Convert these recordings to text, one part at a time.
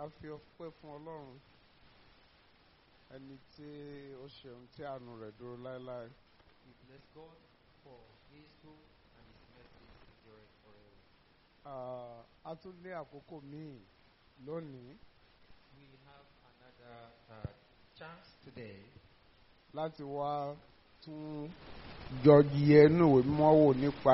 a fi ọpẹ́ fún Ọlọ́run ẹni tí ó ṣeun tí àánú rẹ̀ dúró láéláé. We bless God for His good and His mercies endureth forever. A tún ní àkókò míì lónìí We have another chance today láti wá tún jọ yẹ inú ìwé mímọ́ wò nípa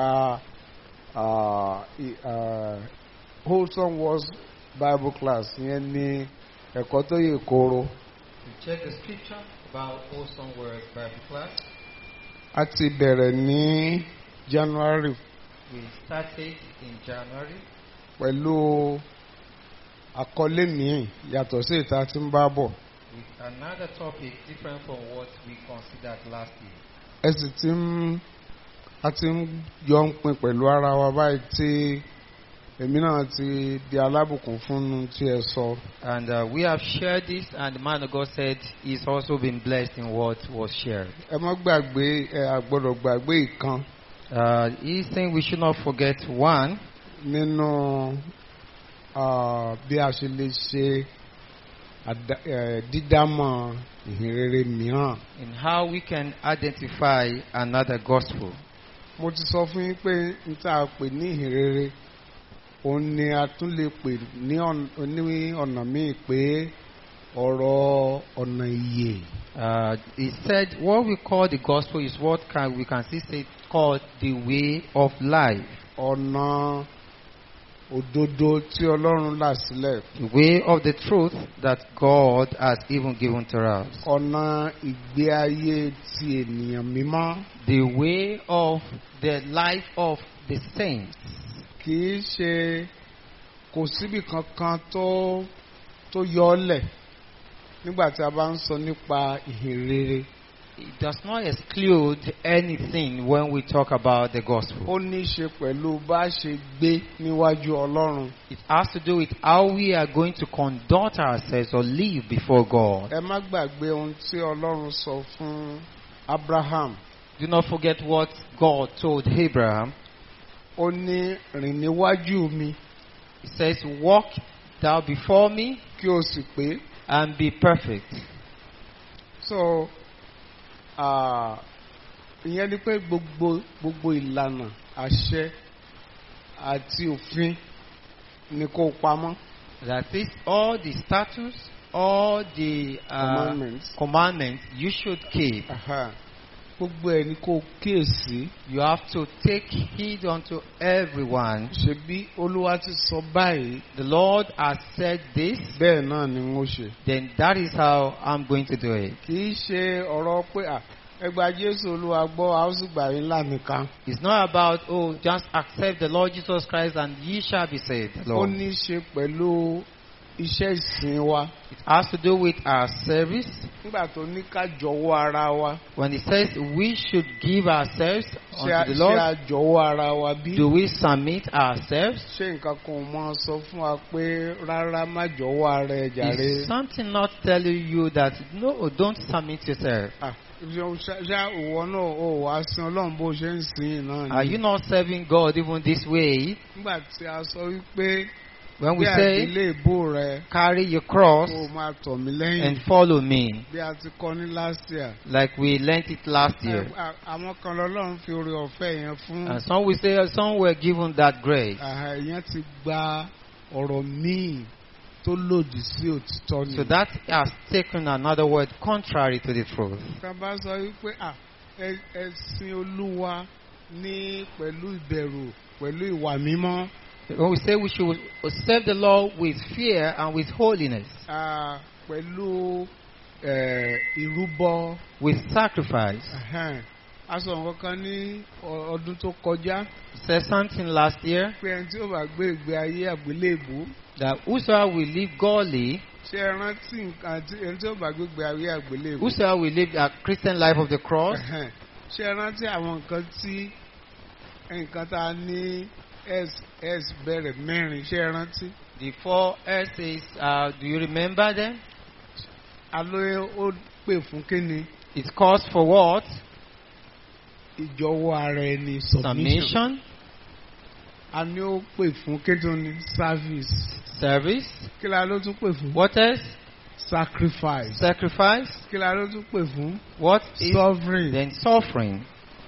Wholesome Words Bible Class, yẹn ní ẹ̀kọ́ tó yè kooro. to check the scripture about Wholesome Words Bible Class. A ti bẹ̀rẹ̀ ní January We started in January pẹ̀lú àkọlé míì yàtọ̀ sí ìta tí ń bá bọ̀. with another topic different from what we considered last year. Ẹ sì a ti ń yọ ń pin pẹ̀lú ara wa báyìí tí èmi náà ti di alábùkún fún tí ẹ sọ. And we have shared this, and the man of God said he's also been blessed in what was shared. Ẹ má gbàgbé àgbọ́dọ̀ gbàgbé ìkan He's saying we should not forget one nínú bí a ṣe lè ṣe dídámọ̀ ìhìnrere mìíràn. in how we can identify another gospel. Mo ti sọ fún yín pé n tá a pè ní ìhìnrere òun ni a tún lè pè ní ọ̀nà míì pé ọ̀rọ̀ ọ̀nà ìyè. He said what we call the gospel is what we can still say called the way of life. Ọ̀nà òdodo tí Ọlọ́run là sílẹ̀. The way of the truth that God has even given to us. Ọ̀nà ìgbé ayé ti ènìyàn mímọ́. The way of the life of the saints. Kì í ṣe kò síbì kankan tó yọ ọ́ lẹ̀ nígbà tí a bá ń sọ nípa ìhìnrere. It does not exclude anything when we talk about the gospel. Ó ní í ṣe pẹ̀lú bá a ṣe gbé níwájú Ọlọ́run. It has to do with how we are going to conduct ourselves or live before God. Ẹ má gbàgbé ohun tí Ọlọ́run sọ fún Abraham. Do not forget what God told Abraham. Ó ní rìn níwájú mi He says, walk thou before me kí o sì pé. and be perfect. So ìyẹn ni pé gbogbo ìlànà àṣẹ àti òfin ni kó pamọ́. That is all the statutes, all the commandments you should keep. Gbogbo ẹ̀ ni kó kíyèsí. You have to take heed unto everyone. Ṣebí Olúwa ti sọ báyìí. The Lord has said this. Bẹ́ẹ̀ náà ni wọ́n ṣe. Then that is how I'm going to do it. Kì í ṣe ọ̀rọ̀ pé ẹ gba Jésù Olúwa gbọ́ a ó sì gbà yín là nìkan. It's not about, just accept the Lord Jesus Christ and ye shall be saved. Ó ní í ṣe pẹ̀lú iṣẹ́ ìsìn wa. It has to do with our service. Nígbà tó ní ká jọ̀wọ́ ara wa. When he says we should give ourselves unto the Lord, ṣé a jọ̀wọ́ ara wa bí? do we submit ourselves? Ṣé nǹkan kan mọ sọ fún wa pé rárá má jọ̀wọ́ ara ẹ jàre? Is something not telling you that no, don't submit yourself? Ṣá òwò náà ò wá sin Ọlọ́run bó ṣe ń sìn náà ni. Are you not serving God even this way? Nígbà tí a sọ wípé when we say carry your cross and follow me, bí a ti kọ́ ní last year. like we learnt it last year. Àwọn kan lọ́lọ́run fi oore ọ̀fẹ́ yẹn fún. And some will say some were given that grace. Ìyẹn ti gba ọ̀rọ̀ míì tó lòdì sí òtítọ́ ni. So that has taken another word contrary to the truth. Ká bá sọ wípé ẹ sin Olúwa ní pẹ̀lú ìbẹ̀rù pẹ̀lú ìwà mímọ́. When we say we should serve the Lord with fear and with holiness. Pẹ̀lú ìrúbọ. With sacrifice. A sọ nǹkan kan ní ọdún tó kọjá. Said something last year. Pé ẹni tí ó bá gbé ìgbé ayé àgbélébùú. That whosoever will live godly. Ṣé ẹ rántí nǹkan tí ẹni tí ó bá gbé ìgbé ayé àgbélébùú. Whosoever will live a Christian life of the cross. Ṣé ẹ rántí àwọn nǹkan tá a ní S bẹ̀rẹ̀ mẹ́rin, ṣé ẹ rántí? The 4 S's, do you remember them? Àlọ́ ó pè fún kíni? It calls for what? Ìjọ̀wọ́ ara ẹni, submission. A ní ó pè fún kíni? Service. Service. kí la ló tún pè fún? What else? Sacrifice. Sacrifice. Kí la ló tún pè fún? What is Sovereign. then suffering?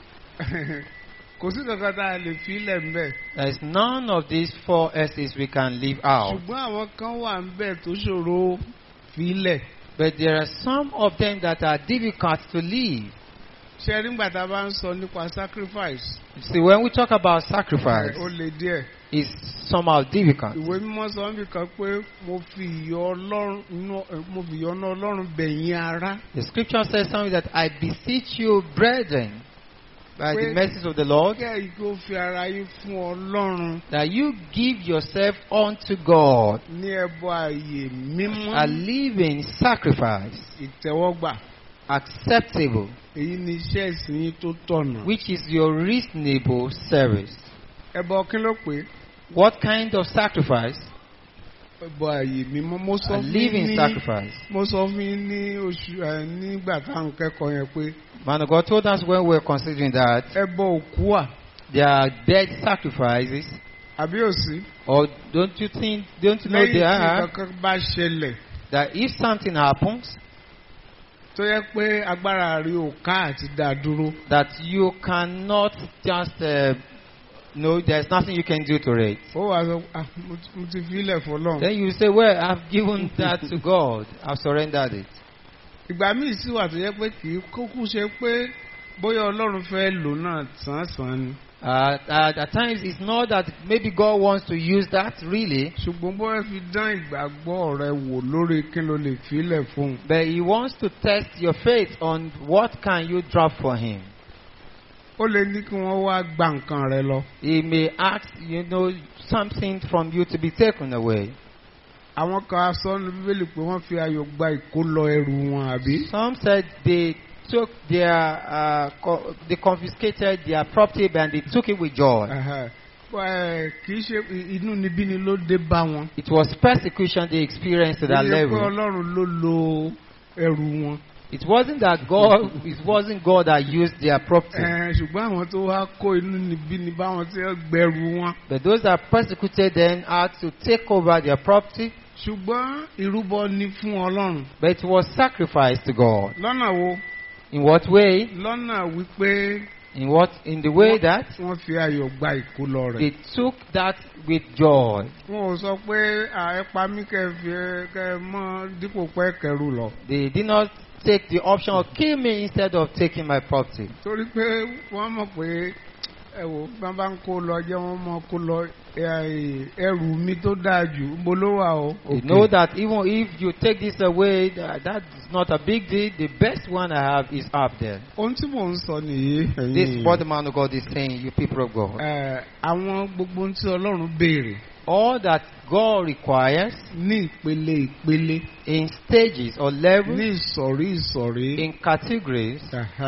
Kò sí kankan tá a lè fi ilẹ̀ ń bẹ̀. There is none of these 4 S's we can leave out. Ṣùgbọ́n àwọn kan wà ń bẹ̀ tó ṣòro fi ilẹ̀. But there are some of them that are difficult to leave. Ṣé nígbà tá a bá ń sọ nípa sacrifice? You see, when we talk about sacrifice, Ó le díẹ̀. it's somehow difficult. Ìwé mímọ́ sọ níbi kan pé mo fi ìyọ́nú Ọlọ́run bẹ̀yìn ará. The scripture says something that I beseech you, brethren, by the Pé mercies of the Lord, kẹ́yìn kó fi ara yín fún Ọlọ́run that you give yourself unto God ní ẹbọ ààyè mímọ́ a living sacrifice, ìtẹ́wọ́gbà. acceptable, Èyí ni iṣẹ́ ìsìn yín tó tọ̀nà. which is your reasonable service. Ẹbọ kí ló pé? What kind of sacrifice? Ẹbọ ààyè mímọ́. Mo sọ A fún yín living ní sacrifice. mo sọ fún yín ní oṣù nígbà táwọn kẹ́kọ̀ọ́ yẹn pé Man of God told us when we were considering that ẹbọ òkú wà. there are dead sacrifices, Àbí òsì? or don't you know Lẹ́yìn there tí are, kankan bá ṣẹlẹ̀ that if something happens, tó yẹ pé agbára rí ò ká àti dá dúró. that you cannot just, no, there's nothing you can do to it. Ó wàá sọ mo ti fi ilẹ̀ fọlọ́run. Then you say, well, I've given that to God. I've surrendered it. Ìgbà míì sì wà tó yẹ pé kì í kókó ṣe pé bóyá Ọlọ́run fẹ́ lò náà sàn-án ni. At times, it's not that maybe God wants to use that really, Ṣùgbọ́n bóyá fi dán ìgbàgbọ́ rẹ wò lórí kí ló lè fi ilẹ̀ fún un. but He wants to test your faith on what can you drop for Him. Ó lè ní kí wọ́n wá gba nǹkan rẹ lọ. He may ask, something from you to be taken away. Àwọn kan aṣọ ní Bíbélì pé wọ́n fi ayọ̀ gba ìkólọ ẹrù wọn àbí. Some said they took they confiscated their property and they took it with joy. Kì í ṣe inú níbí ni ló dé bá wọn. It was persecution they experienced at that Ó yẹ pé level. Ọlọ́run ló lo ẹrù wọn. It wasn't God that used their property. Ṣùgbọ́n àwọn tó wá kó inú níbí ni báwọn tí wọ́n gbẹrù wọn. But those that persecuted them had to take over their property. Ṣùgbọ́n ìrúbọ ni fún Ọlọ́run. But it was sacrificed to God. Lọ́nà wo? In what way? Lọ́nà wípé In the way that wọ́n fi ayọ̀ gba ìkólọ rẹ̀. they took that with joy. Wọ́n ò sọ pé ẹ pa mí kẹ́ mọ́ dípò pé kẹrù lọ. They did not take the option of kill me instead of taking my property. Torí pé wọ́n mọ̀ pé ẹ wò bá bá ń kó lọ jẹ́ wọ́n mọ̀ kó lọ ẹrù mi tó dáa jù mo ló wà o. They know that even if you take this away, that is not a big deal. The best one I have is up there. Ohun tí mò ń sọ nìyí. This is what the man of God is saying, you people of God. Àwọn gbogbo ohun tí Ọlọ́run béèrè. All that God requires Ní ìpele in stages or levels, ní ìsọ̀rí. in categories,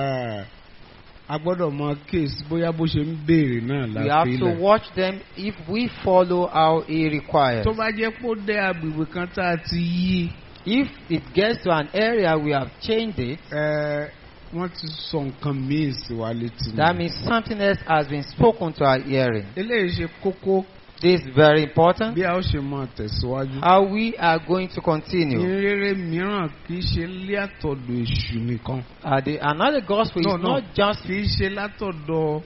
A gbọ́dọ̀ mọ case bóyá bó ṣe ń béèrè náà we have láti to ilẹ̀. watch them if we follow how He requires. Tó bá jẹ́ pé ó dé agbègbè kan tá a ti yí. If it gets to an area we have changed it, Wọ́n ti sọ nǹkan míì sí wa létí. that means something else has been spoken to our hearing. Eléyìí ṣe kókó This is very important. bí a ó ṣe máa tẹ̀síwájú. How we are going to continue. Ìrere mìíràn kì í ṣe látọ̀dọ̀ èṣù nìkan. Another gospel is not just kì í ṣe látọ̀dọ̀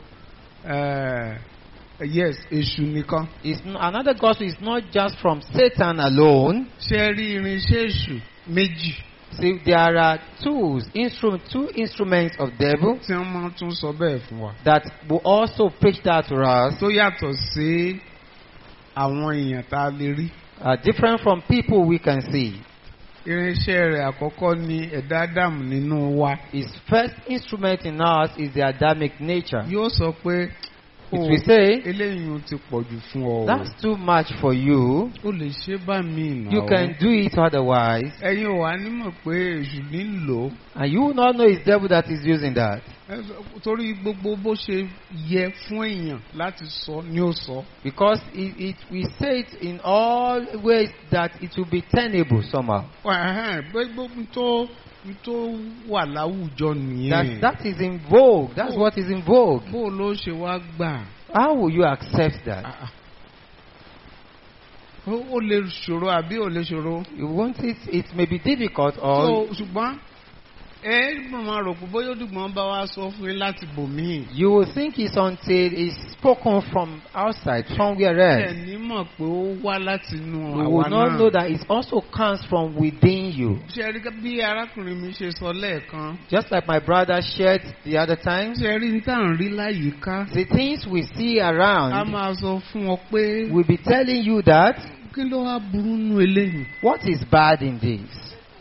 èṣù nìkan. Another gospel is not just from Satan alone. Ṣé rí irinṣẹ́ èṣù méjì. See, there are two instruments of devil Tí wọ́n máa tún sọ bẹ́ẹ̀ fún wa. that will also preach that to us. Tó yàtọ̀ sí àwọn èèyàn tá a lè rí. Different from people we can see. Irinṣẹ́ rẹ̀ àkọ́kọ́ ni ẹ̀dá Ádámù nínú wa. His first instrument in us is the Adamic nature. Yóò sọ pé It will say, eléyìí ti pọ̀jù fún ọ. that's too much for you. O lè ṣe bá mi nà. You can do it otherwise. Ẹ̀yin ò wá nímọ̀ pé èṣù ní ń lò. And you will not know it's devil that is using that. Torí gbogbo bó ṣe yẹ fún èèyàn láti sọ ni ó sọ. Because we say it in all ways that it will be tenable somehow. Gbogbo tó wà láwùjọ nìyẹn. That is in vogue. That's what is in vogue. Bó ló ṣe wá gbà. How will you accept that? ó lè ṣòro àbí ò lè ṣòro. You want it, it may be difficult so or ṣùgbọ́n ẹ máa rò pé bóyá dùgbọ́n bá wa sọ fún yín láti bò míì. you will think it's until it's spoken from outside, somewhere ẹ else. ní mọ̀ pé ó wá láti inú You àwa will not know náà. that it also comes from within you. ṣe rí bí arákùnrin mi ṣe sọ lẹ́ẹ̀kan. Just like my brother shared the other time, ṣe rí ní tá à ń rí láyìíká. the things we see a around máa sọ fún ọ pé will be telling you that kí ló wá burú nú eléyìí. what is bad in this.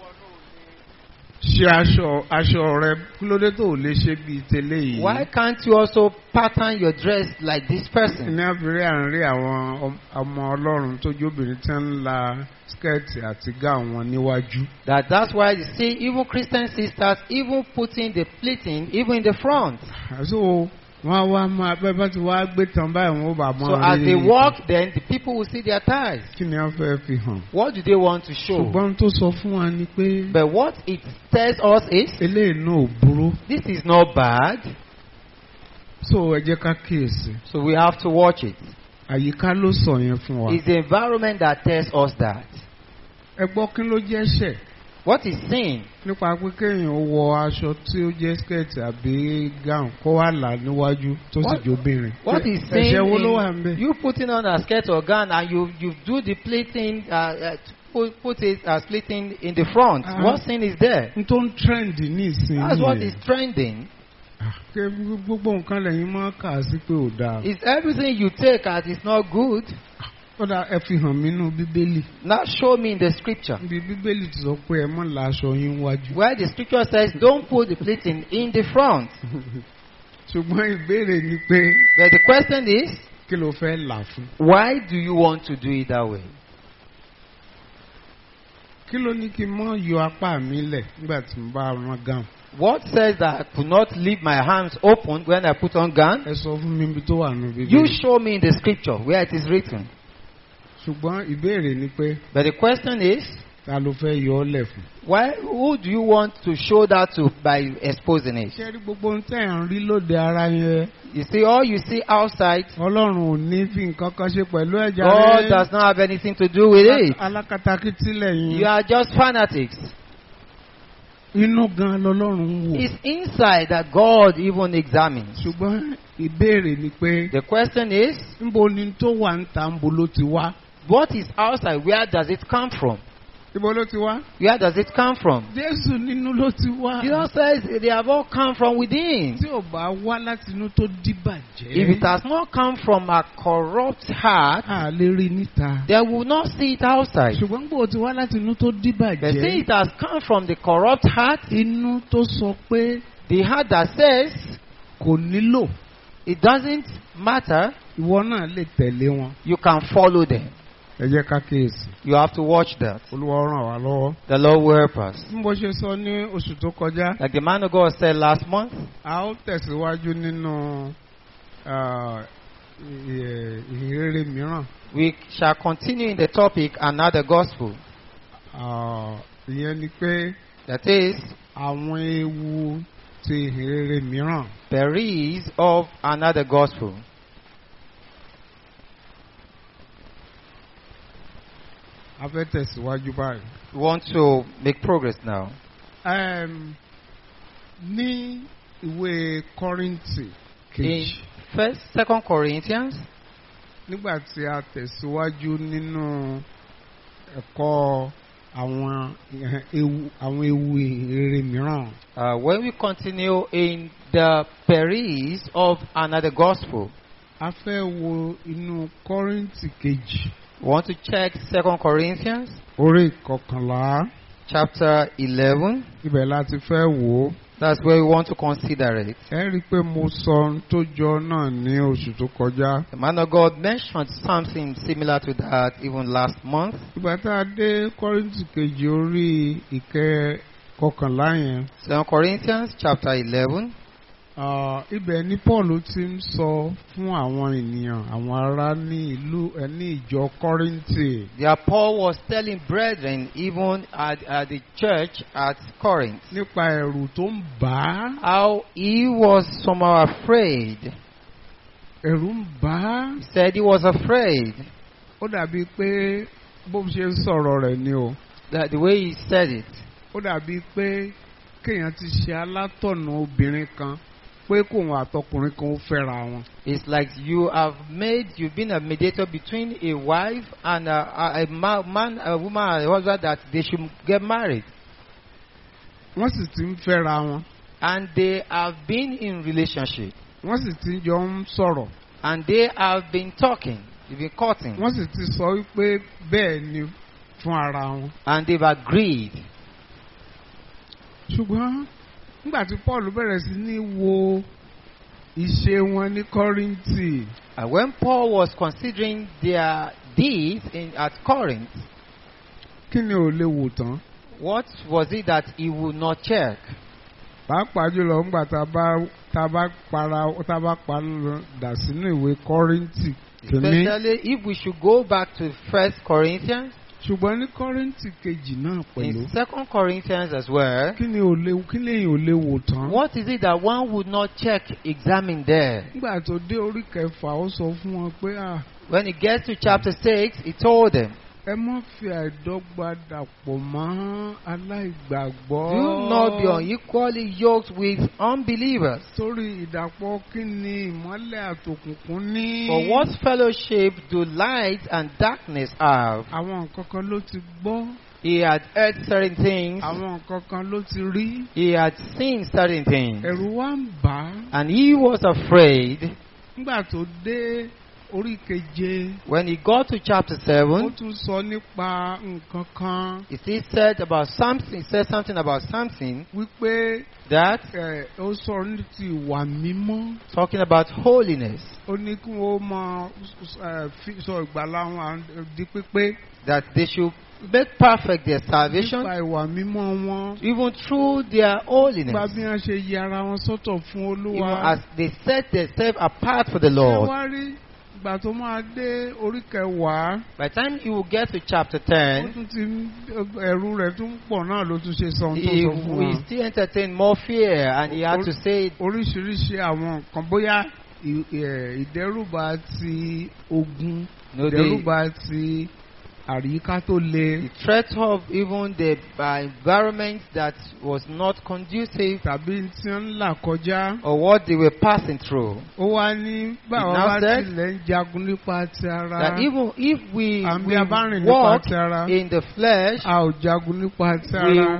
ṣe aṣọ rẹ kí ló dé tó ò lè ṣe bíi tẹ́lẹ̀ yìí. Why can't you also pattern your dress like this person? ní àbúrò àárín àwọn ọmọ ọlọ́run tó jóbìnrin tí ń la skẹ́ẹ̀tì àti gáwọn wọn níwájú. That's why you see even Christian sisters even putting the pleating even in the front. so wọ́n wá máa bẹ́ẹ̀ bá ti wá gbé tán báyìí wọ́n ó bá mọ́ So as they walk, then the people will see their thighs. kí ni wọ́n fẹ́ fi hàn. What do they want to show? ṣùgbọ́n tó sọ fún wa ni pé But what it tells us is, eléyìí náà ò burú. this is not bad, so ẹ jẹ́ ká kíyèsí. so we have to watch it. àyíká ló sọ yẹn fún wa. It's the environment that tells us that. ẹ gbọ́ kí ló jẹ́ ṣẹ̀. What is sin? nípa pé kéèyàn ó wọ aṣọ tí ó jẹ́ skẹ́ẹ̀tì àbí gown kó wá là níwájú tó sì jóbìnrin. What is sin ẹ̀ṣẹ̀ wo ló wà ń in bẹ̀. you putting on a skirt or gown and you do the pleating, put it as pleating in the front? What sin is there? n tó ń trend ní ìsìn That's what yìí. is trending. gbogbo nǹkan lẹ́yìn máa kà á sí pé ò dáa. It's everything you take as is not good. kódà ẹ fi hàn mí nínú bíbélì. Now show me in the scripture. ibi bíbélì ti sọ pé ẹ má la aṣọ yín wájú. Where the scripture says, don't put the pleating in the front. ṣùgbọ́n ìbéèrè ni pé But the question is, kí ló fẹ́ là fún. why do you want to do it that way? kí ló ní kí n mọ́ yọ apá mi lẹ̀ nígbà tí mo bá rán gown. What says that I could not leave my hands open when I put on gown? ẹ sọ fún mi ibi tó wà nínú You bíbélì. show me in the scripture where it is written. ṣùgbọ́n ìbéèrè ni pé But the question is, ta ló fẹ́ yọ ọ́ lẹ̀ fún. who do you want to show that to by exposing it? ṣé rí gbogbo ohun tẹ́ ẹ̀ ń rí lóde ara yẹn. You see, all you see outside, ọlọ́run ò ní fi nǹkan kan ṣe pẹ̀lú ẹ̀já God does not have anything to do with it. alákatakítí lẹ́yìn. You are just fanatics. inú gan lọ́lọ́run ń wò. It's inside that God even examines. ṣùgbọ́n ìbéèrè ni pé The question is, níbo ni tó wà ń ta níbo ló ti wá. what is outside? Where does it come from? níbo ló ti wá. Where does it come from? Jésù nínú ló ti wá. Jesus says they have all come from within. tí ò bá wá láti inú tó díbàjẹ́. If it has not come from a corrupt heart, a lè rí níta. they will not see it outside. ṣùgbọ́n gbòò ti wá láti inú tó But díbàjẹ́. see, it has come from the corrupt heart, inú tó sọ pé the heart that says kò nílò. it doesn't matter, ìwọ náà lè tẹ̀lé wọn. you can follow them. ẹ jẹ́ ká kíyèsí. You have to watch that. Olúwa ràn wá lọ́wọ́. The Lord will help us. bí mo ṣe sọ ní oṣù tó kọjá. Like the man of God said last month, a ó tẹ̀síwájú nínú ìhìnrere mìíràn. we shall continue in the topic another gospel. Ìyẹn ni pé That is, àwọn ewu ti ìhìnrere mìíràn. perils of another gospel. A fẹ́ tẹ̀síwájú báyìí. We want to make progress now. Ní ìwé Kọ́ríńtì In kejì. Second Corinthians, Nígbà tí a tẹ̀síwájú nínú ẹ̀kọ́ àwọn ewu ìhìnrere mìíràn. when we continue in the perils of another gospel, A fẹ́ wo inú Kọ́ríńtì kejì. we want to check Second Corinthians Orí ìkọkànlá. chapter 11. Ibẹ̀ láti fẹ́ wò ó. That's where we want to consider it. Ẹ rí i pé mo sọ ohun tó jọ náà ní oṣù tó kọjá. The man of God mentioned something similar to that even last month. Ìgbà tá a dé Kọ́ríńtì kejì orí ìkọkànlá yẹn. 2 Corinthians chapter 11. Ibẹ̀ ni Paul ti ń sọ fún àwọn ènìyàn àwọn ará ní ìjọ Kọ́ríńtì. There Paul was telling brethren even at the church at Corinth Nípa ẹ̀rù tó ń bà á. how he was somehow afraid. Ẹ̀rù ń bà á. He said he was afraid. Ó ó dàbí pé bó ṣe ń sọ̀rọ̀ rẹ̀ ni o. The way he said it. Ó dàbí pé kéèyàn ti ṣe alátọ̀nà obìnrin kan pé kóun àtọkùnrin kan ó fẹ́ra wọn. It's like you've been a mediator between a wife and a man, a woman, and a husband that they should get married. Wọ́n sì ti ń fẹ́ra wọn. And they have been in relationship. Wọ́n sì ti jọ ń sọ̀rọ̀. And they have been talking. They've been courting. Wọ́n sì ti sọ wípé bẹ́ẹ̀ ni fún ara wọn. And they've agreed. Ṣùgbọ́n nígbà tí Paul bẹ̀rẹ̀ sí ní wo ìṣe wọn ní Kọ́ríńtì. And when Paul was considering their deeds at Corinth, kí ni ò lè wò tán? what was it that he would not check? Pàápàá jùlọ nígbà tá a bá padà sínú ìwé Kọ́ríńtì kìíní. Especially if we should go back to 1 Corinthians. Ṣùgbọ́n ní Kọ́ríńtì kejì náà pẹ̀lú. In 2 Corinthians as well. Kí lèyìn ò lè wò tán? What is it that one would not check, examine there? Nígbà tó dé orí kẹfà ó sọ fún wọn pé When he gets to chapter 6, he told them, ẹ má fi àìdọ́gba dàpọ̀ mọ́ aláìgbàgbọ́. do not be unequally yoked with unbelievers. Torí ìdàpọ̀ kí ni ìmọ́lẹ̀ àtòkùnkùn ní? For what fellowship do light and darkness have? Àwọn nǹkan kan ló ti gbọ́. He had heard certain things. Àwọn nǹkan kan ló ti rí. He had seen certain things. Ẹ̀rù wá ń bà á. And he was afraid. Nígbà tó dé orí keje. When he got to chapter 7, ó tún sọ nípa nǹkan kan. he said about something. He said something about something. Wípé that ó sọ ní ti ìwà mímọ́. Talking about holiness. Ó ní kí wọ́n máa sọ ìgbàlà wọn di pípé. That they should make perfect their salvation. Nípa ìwà mímọ́ wọn. Even through their holiness. Nípa bí wọ́n ṣe yẹ ara wọn sọ́tọ̀ fún Olúwa. Even as they set themselves apart for the Lord. Ṣé wá rí ìgbà tó máa dé orí kẹwàá? By the time he will get to chapter 10, ó tún ti ẹ̀rù rẹ̀ tún pọ̀ náà ló tún ṣe sọ ohun tó sọ fún wa. he still entertain more fear, and he had to say oríṣiríṣi àwọn nǹkan bóyá ìdẹ́rùbà ti ogun, ìdẹ́rùbà ti àríká tó le. The threat of even the environment that was not conducive. Tàbí tí wọ́n ń là kọjá. Or what they were passing through. Ó wá ní báwo bá tilẹ̀ ń jagun nípa ti ara. That even if we walk in the flesh, a ò jagun nípa ti ara.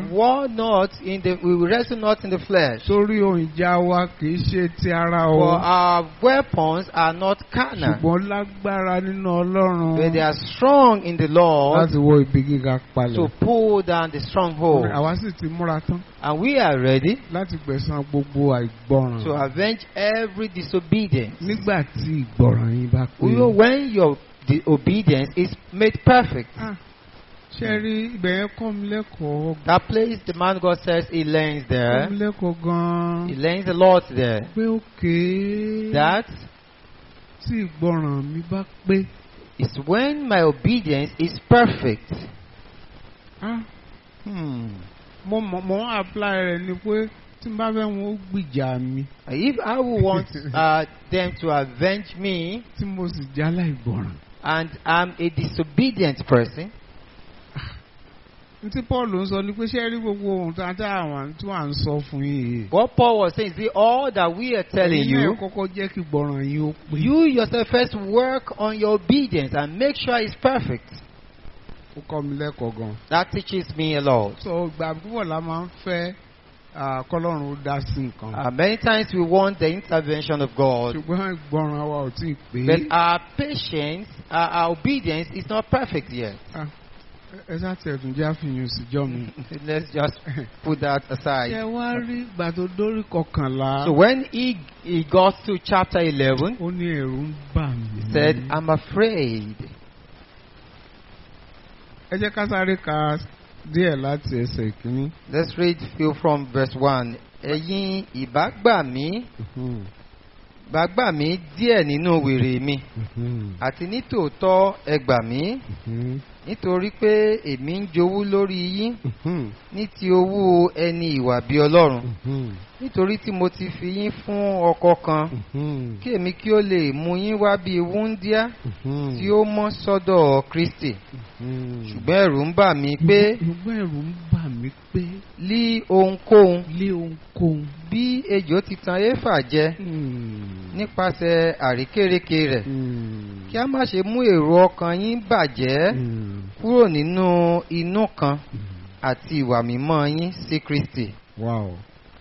We wrestle not in the flesh. Torí ohun ìjà wa kìí ṣe ti ara o. For our weapons are not carnal. Ṣùgbọ́n lágbára nínú Ọlọ́run. But they are strong in the Lord. Láti wó ibi gíga palẹ̀. To pull down the stronghold. Àwa sì ti múra tán. And we are ready. Láti gbẹ̀san gbogbo àìgbọràn. To avenge every disobedience. Nígbà tí ìgbọràn yín bá pé. When your obedience is made perfect. Ṣé rí ibẹ̀ yẹn kọ́ mi lẹ́kọ̀ọ́. That place the man God says he learns there. Kọ́ mi lẹ́kọ̀ọ́ gan-an. He learns a lot there. Pé okay. That tí ìgbọràn mi bá pé. Is when my obedience is perfect. Mo apply rẹ̀ ni pé tí n bá fẹ́ wọn ó gbìjà mi. If I would want them to avenge me. Tí mo sì jálá ìgbọràn. And I'm a disobedient person. Ntí Paul ń sọ ni pé ṣé rí gbogbo ohun tí àwọn tí wọ́n à ń sọ fún yìí. What Paul was saying is all that we are telling you. Ẹ̀yin náà kọ́kọ́ jẹ́ kí ìgbọràn yín ó pé. You yourself first work on your obedience and make sure it's perfect. Ó kọ́ mi lẹ́kọ̀ọ́ gan. That teaches me a lot. So ìgbà púpọ̀ la máa ń fẹ́ kọ́lọ́run ó dá sí nǹkan. Many times we want the intervention of God. Ṣùgbọ́n ìgbọràn wa ò tí ì pé. But our patience, our obedience is not perfect yet. Let's just put that aside. So when he got to chapter 11, he said, I'm afraid. Let's read few from verse 1. Ẹ̀yin ìbá gbà mí bá gbà mí díẹ̀ nínú wèrè mi àti nítòótọ́ ẹ gbà mí nítorí pé èmi ń jowú lórí yín ní ti owó ẹni ìwà bí Ọlọ́run nítorí tí mo ti fi yín fún ọkọ kan kí èmi kí ó lè mú yín wá bí wúńdíá tí ó mọ́ sọ́dọ̀ Kristi ṣùgbọ́n ẹ̀rù ń bà mí pé lí ohunkóhun bí ejò ti tan Éfà jẹ nípasẹ̀ àrékérekè rẹ̀ kí a má ṣe mú èrò ọkàn yín bàjẹ́ kúrò nínú inú kan àti ìwà mímọ́ yín sí Kristi. Wow.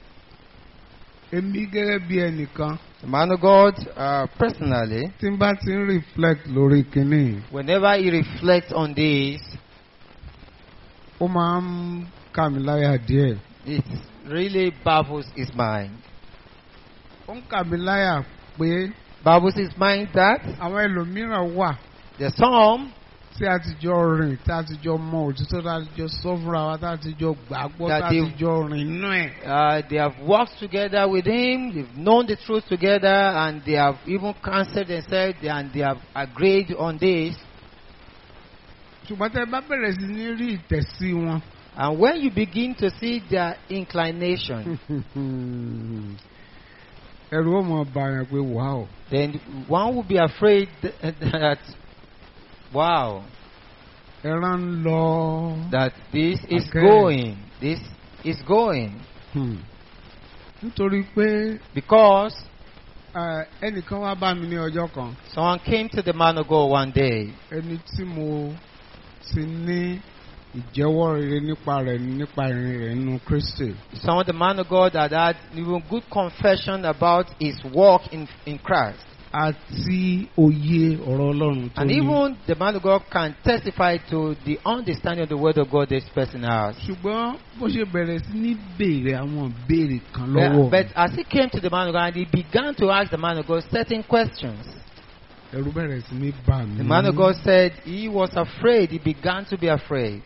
Èmi gẹ́gẹ́ bí ẹnìkan. The man of God, personally, tí n bá ti ń reflect lórí kinní. Whenever he reflects on this, ó máa ń kà mí láyà díẹ̀. It really baffles his mind. Ó ń kà mí láyà pé. Baffles his mind that. Àwọn ẹlòmíràn wà. The some. Tí a ti jọ rìn, tí a ti jọ mọ òtítọ́, tí a ti jọ sọ fúnra wa, tí a ti jọ gbàgbọ́, tí a ti jọ rìn nínú ẹ̀. They have walked together with him, they've known the truth together, and they have even cancelled themselves, and they have agreed on this. Ṣùgbọ́n tẹ́ bá bẹ̀rẹ̀ sí ní rí ìtẹ̀sí wọn. And when you begin to see their inclination, ẹ̀rù ó mọ bàyàn pé wow. Then one will be afraid that wow. Ẹran lọ. That this is going. This is going. Nítorí pé. Because. Ẹnìkan wá bá mi ní ọjọ́ kan. Someone came to the man of God one day. Ẹni tí mo ti ní ìjẹ́wọ́ rere nípa rẹ̀ nípa ìrìn rẹ̀ nínú Kristi. Someone, the man of God, that had even good confession about his walk in Christ. Àti òye ọ̀rọ̀ Ọlọ́run tó ní. And even the man of God can testify to the understanding of the word of God this person has. Ṣùgbọ́n bó ṣe bẹ̀rẹ̀ sí ní béèrè àwọn ìbéèrè kan lọ́wọ́. But as he came to the man of God, he began to ask the man of God certain questions. Ẹ̀rù bẹ̀rẹ̀ sí ní bà mí. The man of God said he was afraid. He began to be afraid.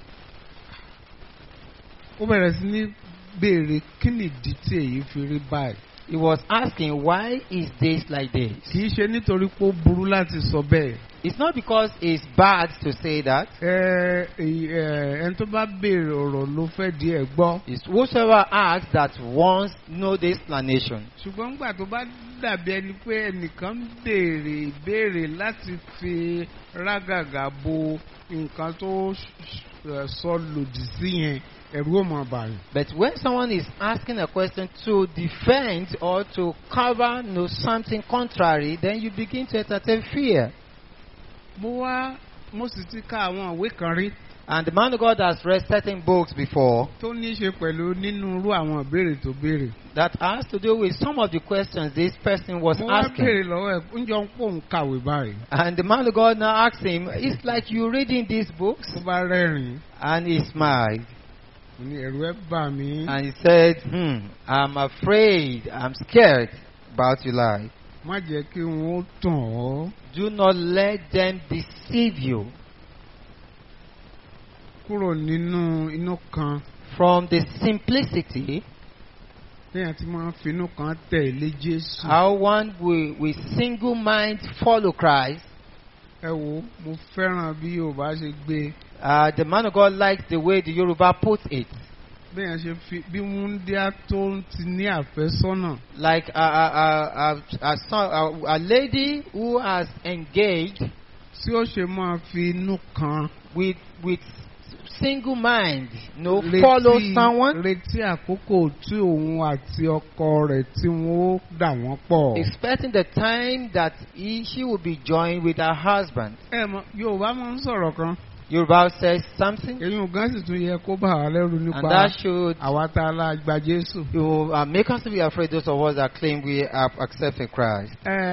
Ó bẹ̀rẹ̀ sí ní béèrè kí ni ìdí tí èyí fi rí báyìí. He was asking, why is this like this? Kì í ṣe nítorí pé ó burú láti sọ bẹ́ẹ̀. It's not because it's bad to say that. Ẹni tó bá béèrè ọ̀rọ̀ ló fẹ́ di ẹ̀ gbọ́. It's whosoever asks that wants know the explanation. Ṣùgbọ́n nígbà tó bá dàbí ẹni pé ẹnìkan ń béèrè ìbéèrè láti fi rágàgà bo nǹkan tó sọ lòdì sí yẹn. But when someone is asking a question to defend or to cover something contrary, then you begin to entertain fear. And the man of God has read certain books before that has to do with some of the questions this person was asking. And the man of God now asked him, it's like you reading these books? And he smiled. And he said, I'm afraid, I'm scared about your life. Do not let them deceive you. From the simplicity, how one will with single mind follow Christ. The man of God likes the way the Yoruba puts it. Like a lady who has engaged with single mind, follow someone, expecting the time that she will be joined with her husband. Yoruba says something, and that should make us to be afraid, those of us that claim we have accepted Christ.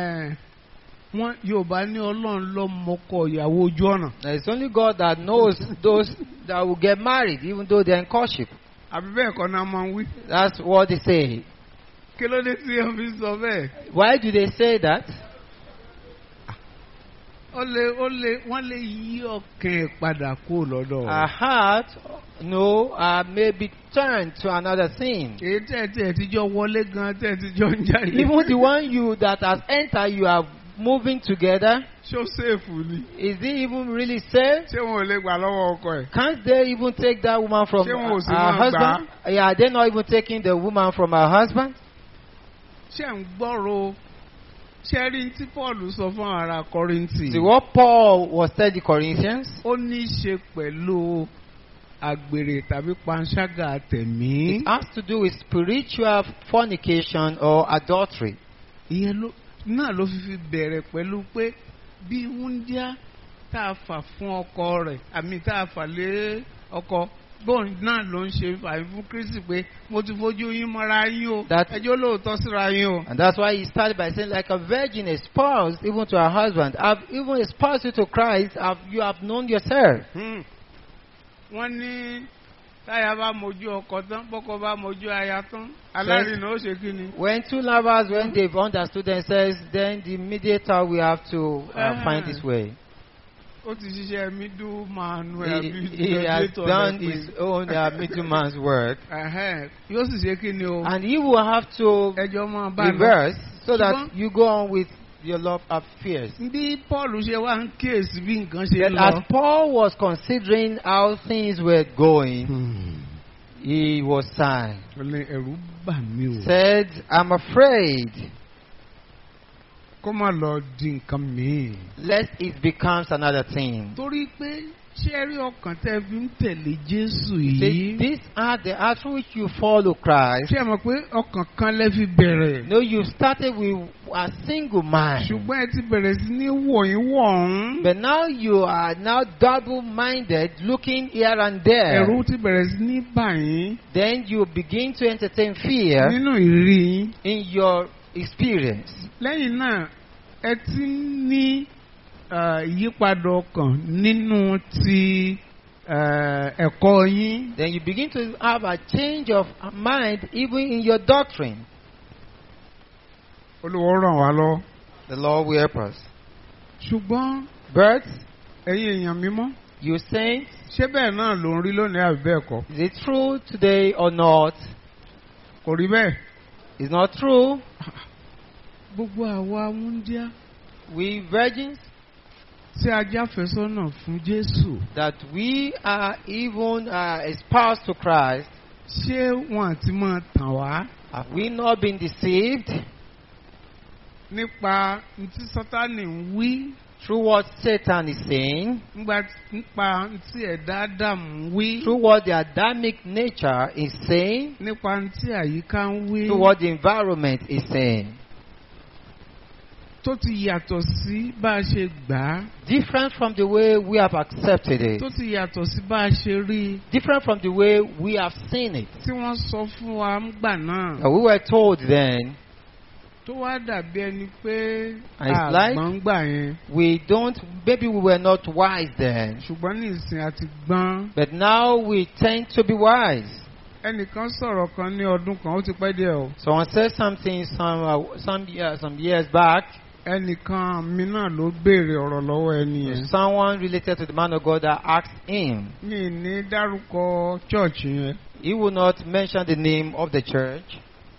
It's only God that knows those that will get married, even though they're in courtship. That's what they say. Why do they say that? wọ́n lè yí ọkàn ẹ̀ padà kó lọ́dọ̀ Our rẹ̀. heart, may be turned to another thing. èyí tẹ̀ tíjọ́ wọlé gan tẹ̀ tíjọ́ ń jáde. Even the one you that has entered, you are moving together. ṣó sèfù ni. Is it even really safe? ṣé wọn ò lè gbà lọ́wọ́ ọkọ ẹ̀. Can't they even take that woman from Ṣé wọn ò sì her máa husband? Yeah, are they not even taking the woman from her husband? ṣé ń gbọ́rọ̀ ṣe rí tí Paul sọ fún ará Kọ́ríńtì. See what Paul was telling the Corinthians? ó ní í ṣe pẹ̀lú àgbèrè tàbí panṣágà tẹ̀mí. It has to do with spiritual fornication or adultery. ìyẹn náà ló fi bẹ̀rẹ̀ pẹ̀lú pé bí wúndíá tá a fà fún ọkọ rẹ̀ àmì tá a fà lé ọkọ bóun náà ló ń ṣe fàyè fún Kristi pé mo ti fojú yín mọ́ra yín o ẹjọ́ lóòótọ́ síra yín o. And that's why he started by saying, like a virgin espoused even to her husband, have even espoused you to Christ, you have known yourself. wọ́n ní táyà bá mojú ọkọ tán bọ́kọ bá mojú aya tán alárinà ó ṣe kí ni. When two lovers, when they've understood themselves, then the mediator will have to find his way. ó ti ṣiṣẹ́ middleman. He has done his own middleman's work. yóò sì ṣe kí ni o. And he will have to ẹjọ́ máa bá lọ. reverse so that you go on with your love affairs. bí Paul ṣe wá ń kíyèsí bí nǹkan ṣe But lọ. as Paul was considering how things were going, he was sighing. ẹ̀rù bà mí o. Said, I'm afraid kó má lọ di nǹkan míì. lest it becomes another thing. torí pé ṣé ẹ rí ọkàn tẹ́ fi ń tẹ̀lé Jésù Say, yìí. these are the acts through which you follow Christ. ṣé ẹ mọ̀ pé ọkàn kan lẹ́ fi bẹ̀rẹ̀. No, you started with a single mind. ṣùgbọ́n ẹ ti bẹ̀rẹ̀ sí ní wọ̀nyí wọ̀hún. But now you are now double-minded, looking here and there. ẹ̀rù ti bẹ̀rẹ̀ sí ní bà yín. Then you begin to entertain fear nínú ìrírí yín. in your experience. lẹ́yìn náà ẹ ti ní ìyípadà ọkàn nínú ti ẹ̀kọ́ yín. Then you begin to have a change of mind even in your doctrine. Olúwa ràn wá lọ. The Lord will help us. ṣùgbọ́n But ẹ̀yin èèyàn mímọ́. you saints, ṣé bẹ́ẹ̀ náà ló ń rí lónìí àbí bẹ́ẹ̀ kọ́? is it true today or not? kò rí bẹ́ẹ̀. It's not true. gbogbo àwa wúndíá We virgins, tí a jáfẹ́sọ́nà fún Jésù. that we are even espoused to Christ, ṣé wọn àti máa tàn wá have we not been deceived nípa ntí Sátánì ń wí? through what Satan is saying, nípa ntí ẹ̀dá Ádámù ń wí? through what the Adamic nature is saying, nípa ntí àyíká ń wí? through what the environment is saying? tó ti yàtọ̀ sí bá a ṣe gbà á. Different from the way we have accepted it. tó ti yàtọ̀ sí bá a ṣe rí i. Different from the way we have seen it. tí wọ́n sọ fún wa ńgbà náà. We were told then, tó wá dàbí ẹni pé it's like àgbọ̀n gbà yẹn. maybe we were not wise then, ṣùgbọ́n ní ìsìn àti gbọ́n. but now we tend to be wise. ẹnìkan sọ̀rọ̀ kan ní ọdún kan ó ti pẹ́ díẹ̀ o. Someone said something some years back. ẹnìkan mi náà ló béèrè ọ̀rọ̀ lọ́wọ́ ẹni yẹn. Someone related to the man of God that asked him. mi ní dárúkọ chọ́ọ̀chì yẹn. He will not mention the name of the church.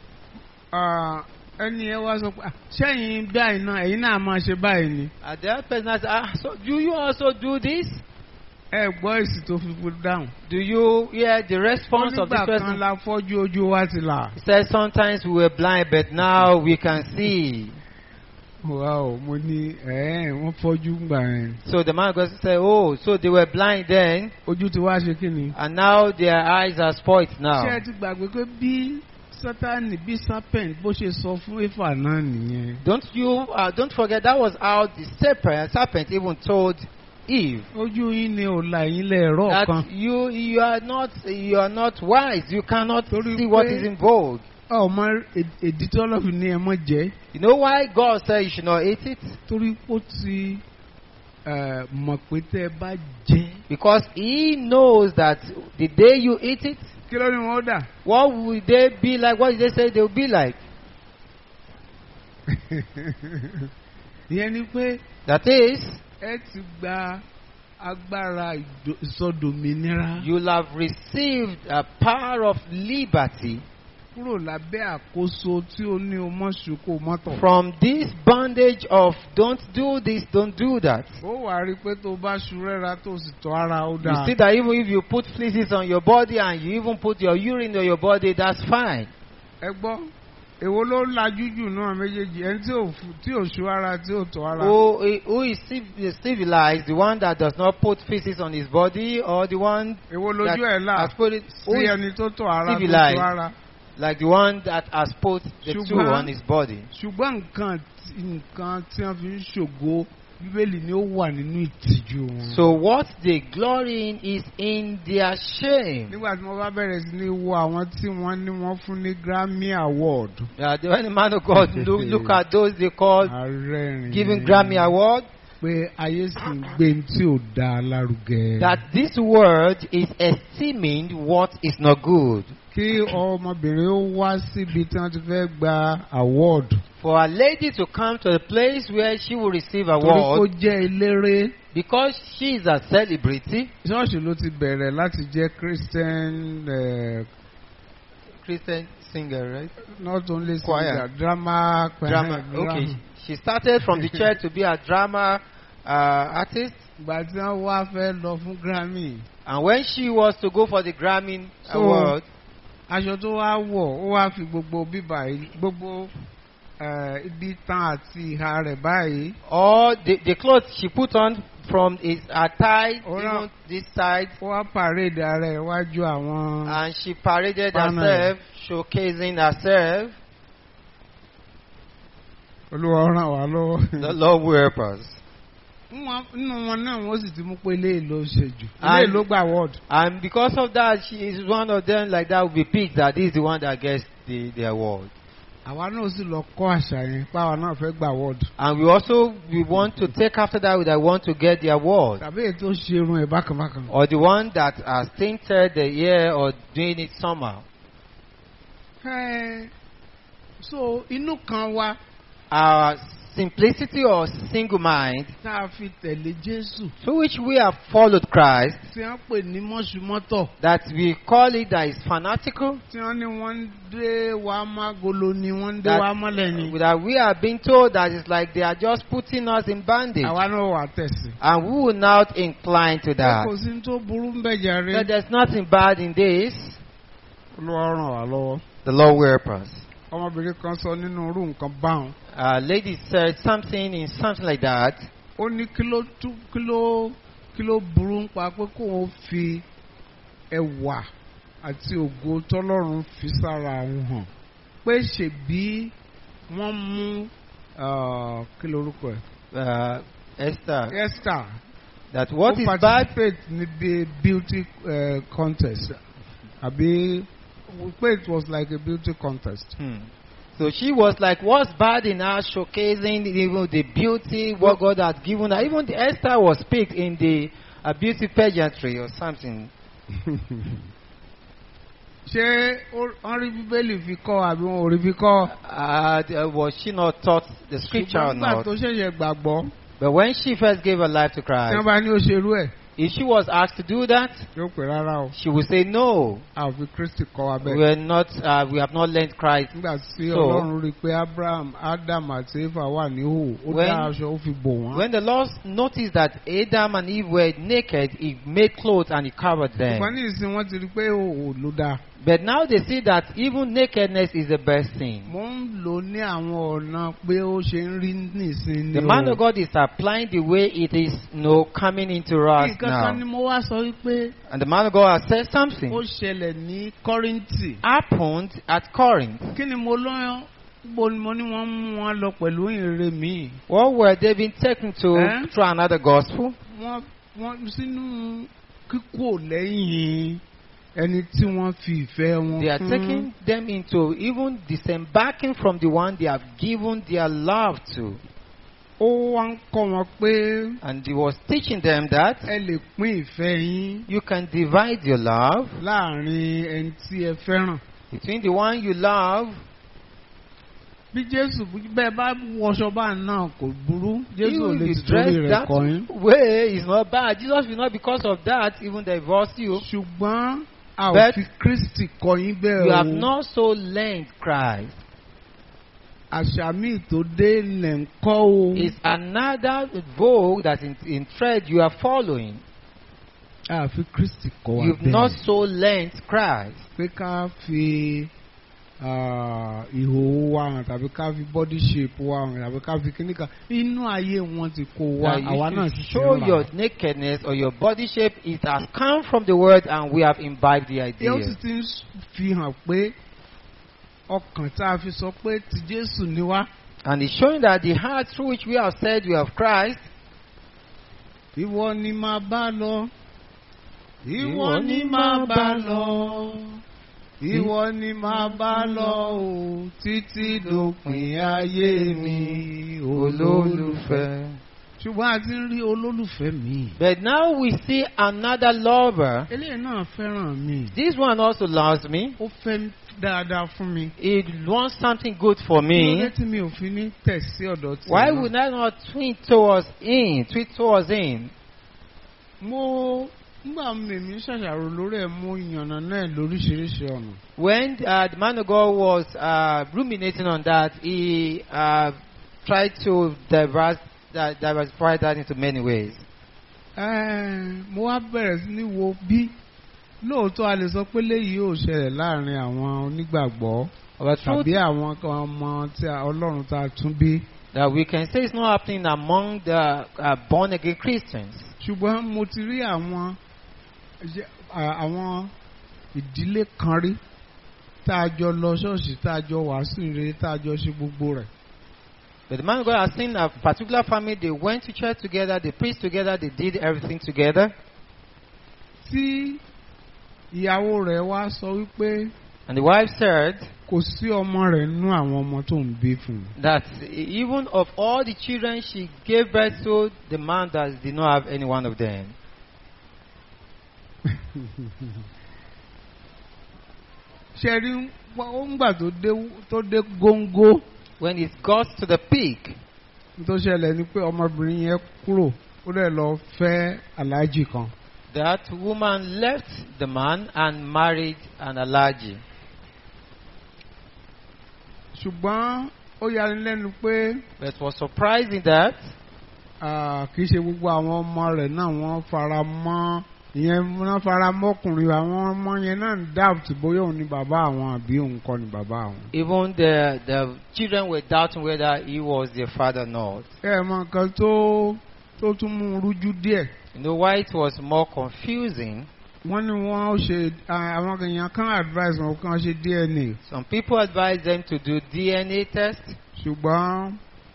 ẹni yẹn wá sọ pé ṣẹ́yìn báyìí náà ẹ̀yin náà máa ṣe báyìí ni. The other person asked, so do you also do this? ẹ gbọ́ èsì tó fi dáhùn. Do you hear the response of this onígbà kan person? la fọ́jú ojú wa ti là. He said, sometimes we were blind, but now we can see. Wow, mo ní wọ́n fọ́jú gbà yẹn. So the man of God said, oh, so they were blind then, ojú ti wá ṣe kí ni. and now their eyes are spoiled now. ṣé ẹ ti gbàgbé pé bí Sátánì bí serpent bó ṣe sọ fún Éfà náà nìyẹn. Don't forget that was how the serpent even told Eve. ojú yín ni ò là yín lẹ́ẹ̀rọ That kan. you are not wise. You cannot Torí see what pé- is in vogue. ọmọ èdè tí Ọlọ́run ní ẹ mọ́ jẹ́. You know why God said you should not eat it? torí ó ti mọ̀ pé tẹ́ ẹ bá jẹ́. Because He knows that the day you eat it, kí ló ní wọn ó dà. what will they be like? What did they say they will be like? ìyẹn ni pé That is, ẹ ti gba agbára ìsọdòmìnira You'll have received a power of liberty kúrò lábẹ́ àkóso tí ó ní o mọ̀ṣù kó mọ́tọ̀. from this bondage of don't do this, don't do that. ó wàá rí i pé tó bá ṣurẹ́ra tó sì tọ́ ara ó You dáa. see that even if you put fleeces on your body and you even put your urine on your body, that's fine. ẹ gbọ́ èwo ló lajú jù náà méjèèjì ẹni tí ò ṣu ara tí ò tọ́ ara. Who is civilized, the one that does not put feces on his body, or the one èwo that lójú ẹ̀ là has put it, who sí is ẹni tó tọ́ ara tó civilized? tọ́ ara. like the one that has put the two Ṣùgbọ́n- on his body? ṣùgbọ́n nǹkan tí wọ́n fi ń ṣògo bíbélì ni ó wà nínú ìtìjú wọn. So what they glory in is in their shame. nígbà tí wọ́n bá bẹ̀rẹ̀ sí ní wo àwọn tí wọ́n ní wọ́n fún ní Grammy Award. When the man of God look at those they call arẹ́rìn giving Grammy Award, pé ayé sì ń gbé ní tí ò dáa lárugẹ. that this world is esteeming what is not good. kí ọmọbìnrin ó wá síbi tí wọ́n ti fẹ́ gba award. For a lady to come to a place where she will receive torí kó award jẹ́ eléré. because she is a celebrity, ṣọ́ọ̀ṣì ló ti bẹ̀rẹ̀ láti jẹ́ Christian singer, right? not only Choir. singer drama. Okay, she started from the church to be a drama artist, ìgbà tí wọ́n wá fẹ́ lọ fún Grammy. and when she was to go for the Grammy So- Award, aṣọ tó wá wọ̀ ó wá fi gbogbo bíbà yìí gbogbo ibi tán àti ìhà rẹ̀ báyìí. all the clothes she put on from her thigh, Oh, no. even this side, ó wá parade ara ẹ̀ wájú àwọn. and she paraded Panel. herself, showcasing herself. Olúwa ràn wá lọ́wọ́. The Lord will help us. nínú wọn náà wọ́n sì ti mú pé eléyìí ló ṣe jù. And- eléyìí ló gba award. And because of that, she is one of them like that will be picked that this is the one that gets the award. àwa náà sì lọ kọ́ àṣà yẹn páwa náà fẹ́ gba award. And we want to take after that, that want to get the award. tàbí èyí tó ṣe irun ẹ̀ bákanbákan. Or the one that has tinted the ear or doing it somehow. So inú kan wa Our simplicity or single mind, tá a fi tẹ̀lé Jésù through which we have followed Christ, tí wọ́n pè ní mọ́ṣúmọ́tọ̀ that we call it that is fanatical, tí wọ́n ní wọ́n ń dé wa mágolo ni wọ́n ń dé wa mọ́lẹ̀ ni. that we are being told that it's like they are just putting us in bondage. àwa náà wà tẹ̀sí. And we will not incline to that. kò sí tó burú ń bẹ̀ But jàre. there's nothing bad in this. Olúwa ràn wá lọ́wọ́. The Lord will help us. ọmọbìnrin kan sọ nínú irú nǹkan báwọn. A lady said something in something like that. ó ní kí ló burú ń pa pé kó o fi ẹwà àti ògo tọ́lọ́run fi sára òun hàn pé ṣèbí wọ́n mú kí lorúkọ ẹ̀. Esther, Esther that what is ó bad, participate níbi beauty contest àbí pé it was like a beauty contest. So she was like, what's bad in her showcasing even the beauty, what God has given her. Even the Esther was picked in the beauty pageantry or something. ṣé wọ́n rí bíbélì fi kọ́ àbí wọn ò rí fi kọ́. Was she not taught the scripture or ṣùgbọ́n nígbà not? tó ṣẹ̀ṣẹ̀ gbàgbọ́ But when she first gave her life to tí wọ́n Christ, bá ní ó ṣerú ẹ̀ if she was asked to do that, yóò pè rárá o. she would say no. a ò fi Kristi kọ́ wa bẹ́ẹ̀. We have not learned Christ. nígbà tí So- Ọlọ́run rí i pé Adam àti Eva wà ní hò ó When- dá aṣọ ó fi bò wọ́n. When the Lord noticed that Adam and Eve were naked, He made clothes and He covered them. ìfọ̀n ní ìsìn wọ́n ti rí i pé òò ló dáa. But now they see that even nakedness is the best thing. mo ń lò ní àwọn ọ̀nà pé ó ṣe ń rí nísìn ni The man of God is applying the way it is coming into us nǹkan kan ni now. mo wá sọ wípé And the man of God has said ó something ṣẹlẹ̀ ní Kọ́ríńtì. happened at Corinth. kí ni mo lọ́yọ́ gbogbo ni mo ní wọ́n mú wọn lọ pẹ̀lú ìrere mi. What were they being taken to Eh? through another gospel? wọ́n sínú kíkó lẹ́yìn ẹni tí wọ́n fi ìfẹ́ wọn They are fún. taking them into even disembarking from the one they have given their love to. ó wá ń kọ́ wọn pé And he was teaching them that ẹ lè pín ìfẹ́ yín you can divide your love láàrin ẹni tí ẹ fẹ́ràn. between the one you love. bí Jésù bẹ́ẹ̀ bá wọṣọ bá náà kò burú. Jésù ò If lè you ti torí dress rẹ̀ that kọyín. way, it's not bad. Jesus will not, because of that, even divorce you. Ṣùgbọ́n a ò But fi Kristi kọyín You bẹ́ẹ̀ have o. not so learned Christ. Àṣà míì tó dé lẹ̀ ń kọ́ o. It's another vogue that's in thread you are following. A fi Kristi kọ́ wa You've not bẹ́ẹ̀. so learned Christ. Pé ká fi ìhòòhò wa hàn tàbí ká fi body shape wa hàn tàbí ká fi kíníkà. Inú ayé wọn ti kó wa, That àwa náà you sì should ti show rà. your nakedness or your body shape. It has come from the word and we have imbibed the Yóò sì idea. ti ń fi hàn pé ọkàn tá a fi sọ pé ti Jésù ni wá. And it's showing that the heart through which we have said we have Christ, Ìwọ ni máa bá lọ. Ìwọ ni máa bá lọ. Ìwọ ni máa bá lọ o títí dòpin ayé mi olólùfẹ́. Ṣùgbọ́n a ti ń rí olólùfẹ́ mi. but now we see another lover. Eléyìí náà fẹ́ràn mi. This one also loves me. Ó fẹ́ dáadáa fún mi. It wants something good for Kí ló me. dé tí mi ò fi ní tẹ̀ sí ọ̀dọ̀ tí Why would I not tweet towards him? Mo nígbà mímí ṣàṣàrò lórí ẹ̀ mo yànnà náà lóríṣiríṣi ọ̀nà. When the man of God was ruminating on that, he tried to diversify that into many ways. Mo wá bẹ̀rẹ̀ sí ní wo bí lóòótọ́ a lè sọ pé léyìí ò ṣẹlẹ̀ láàrin àwọn onígbàgbọ́ tàbí àwọn ọmọ tí Ọlọ́run tá a tún bí. That we can say it's not happening among the born again Christians. Ṣùgbọ́n mo ti rí àwọn ìdílé kan rí tá a jọ lọ ṣọ́ọ̀ṣì tá a jọ wàásù ìrere tá a jọ ṣe gbogbo rẹ̀. But the man of God has seen a particular family, they went to church together, they preached together, they did everything together. Tí ìyàwó rẹ̀ wá sọ wípé And the wife said kò sí ọmọ rẹ̀ nínú àwọn ọmọ tó ń bí fún un. that even of all the children she gave birth to, the man that did not have any one of them. Ṣé rí ó ń gbà tó dé góńgó. When it got to the peak, tó ṣẹlẹ̀ ni pé ọmọbìnrin yẹn kúrò ó dẹ̀ lọ fẹ́ aláàjì kan. that woman left the man and married an Alhaji. Ṣùgbọ́n ó yani lẹ́nu pé But it was surprising that kì í ṣe gbogbo àwọn ọmọ rẹ̀ náà wọ́n fara mọ́ ìyẹn wọ́n fara mọ́kùnrin àwọn ọmọ yẹn náà ń doubt bóyá òun ni bàbá àwọn àbí òun kọ́ ni bàbá àwọn. even the children were doubting whether he was their father or not. Mọ nǹkan tó tún mú un rújú díẹ̀. You know why it was more confusing? Wọ́n ní wọ́n ó ṣe àwọn èèyàn kan advice wọn kan ṣe DNA. Some people advised them to do DNA test. Ṣùgbọ́n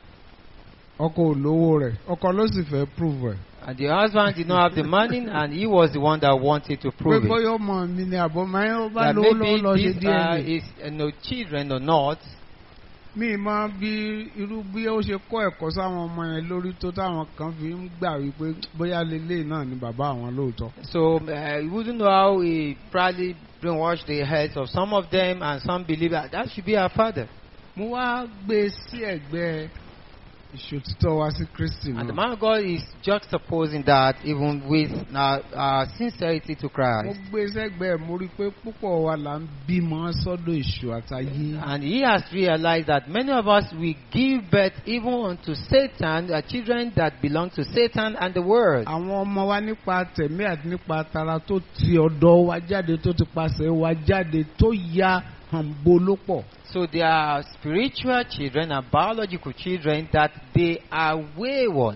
ọkọ ò lówó rẹ̀ ọkọ ló sì fẹ́ prove ẹ̀. And the husband did not have the money, and he was the one that wanted to prove Pé it. bóyá ọmọ mi ni àbọ̀ máa ń bá That lówó lọ́wọ́ lọ ṣe maybe DNA. these is no children or not. Mi máa bí irú bí ó ṣe kọ́ ẹ̀kọ́ sáwọn ọmọ yẹn lórí tó táwọn kan fi ń gbà wípé bóyá lélẹ̀ náà ni bàbá àwọn lóòótọ́. So you wouldn't know how he probably brainwashed the heads of some of them, and some believe that should be our father. Mo wá gbé sí ẹ̀gbẹ́ ìṣòtítọ́ wa sí Kristi And the náà. man of God is juxtaposing that even with sincerity to Mo Christ. gbé sẹ́gbẹ́ mo rí i pé púpọ̀ wa là ń bímọ sọ́dọ̀ èṣù àtayé. And he has realized that many of us, we give birth even unto Satan, children that belong to Satan and the world. Àwọn ọmọ wa nípa tẹ̀mí àti nípa tara tó ti ọ̀dọ̀ wa jáde tó ti pasẹ̀ wa jáde tó ya hànbó ló pọ̀. So they are spiritual children and biological children that they are wayward.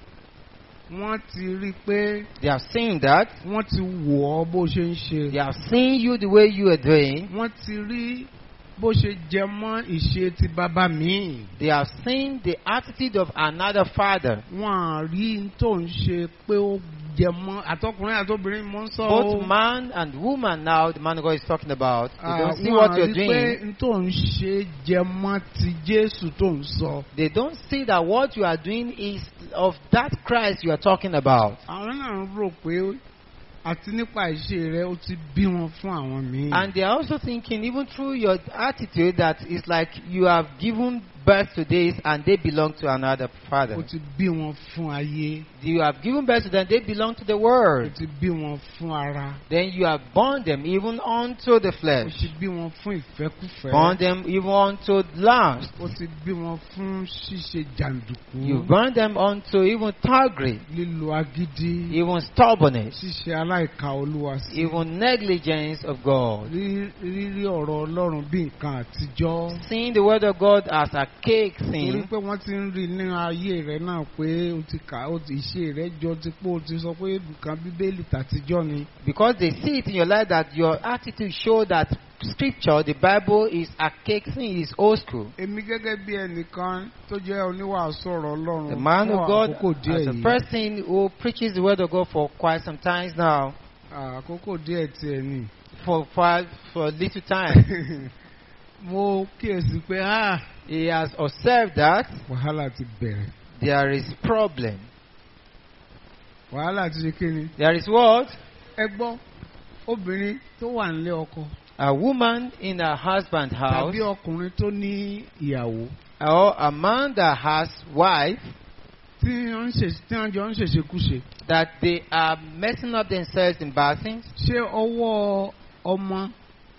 Wọ́n ti rí i pé They have seen that. wọ́n ti wò ọ́ bó ṣe ń ṣe. They have seen you the way you are doing. Wọ́n ti rí bó ṣe jẹ mọ́ ìṣe ti bàbá mi. They have seen the attitude of another father. Wọ́n á rí n tó ń ṣe pé ó jẹ mọ́ àtọkùnrin àtobìnrin mọ́ ń sọ Both man and woman now, the man of God is talking about. They don't see wọ́n what á you're rí pé doing. n tó ń ṣe jẹ mọ́ ti Jésù tó ń sọ. They don't see that what you are doing is of that Christ you are talking about. Àwọn náà ń rò pé àti nípa ìṣe rẹ ó ti bí wọn fún àwọn míì. And they are also thinking, even through your attitude, that it's like you have given birth to this and they belong to another father. ó ti bí wọn fún ayé. You have given birth to them, they belong to the ó world. ti bí wọn fún ara. Then you have born them even unto the ó flesh. ti bí wọn fún ìfẹ́kúfẹ̀ẹ́. Born them even unto lust. ó ti bí wọn fún ṣíṣe jàǹdùkú. You born them unto even thuggery, lílo agídí. even stubbornness, ṣíṣe aláìka olúwa sí. even negligence of God. rírí ọ̀rọ̀ ọlọ́run bí nǹkan àtijọ́. Seeing the word of God as a cake torí thing, pé wọ́n ti ń rí ní ayé rẹ̀ náà pé o ti kà ó ti ìṣe rẹ̀ jọ ti pé o ti sọ pé nǹkan bíbélì tàtijọ́ ni. because they see it in your life that your attitude show that scripture, the Bible, is a cake thing, is old school. èmi gẹ́gẹ́ bí ẹnìkan tó jẹ́ oníwàásù ọ̀rọ̀ ọlọ́run The man fún of God, àkókò díẹ̀ as a yìí. person who preaches the word of God for quite some times now, àkókò díẹ̀ tiẹ̀ ni. for a little time, mo kíyèsí pé he has observed that wàhálà ti bẹ̀rẹ̀. there is problem. wàhálà ti ṣe kí ni. There is what? ẹ gbọ́ obìnrin tó wà nílé ọkọ A woman in her husband's house, tàbí ọkùnrin tó ní ìyàwó or a man that has wife, tí wọ́n jọ ń ṣèṣekúṣe. that they are messing up themselves in bad things. ṣé ọwọ́ ọmọ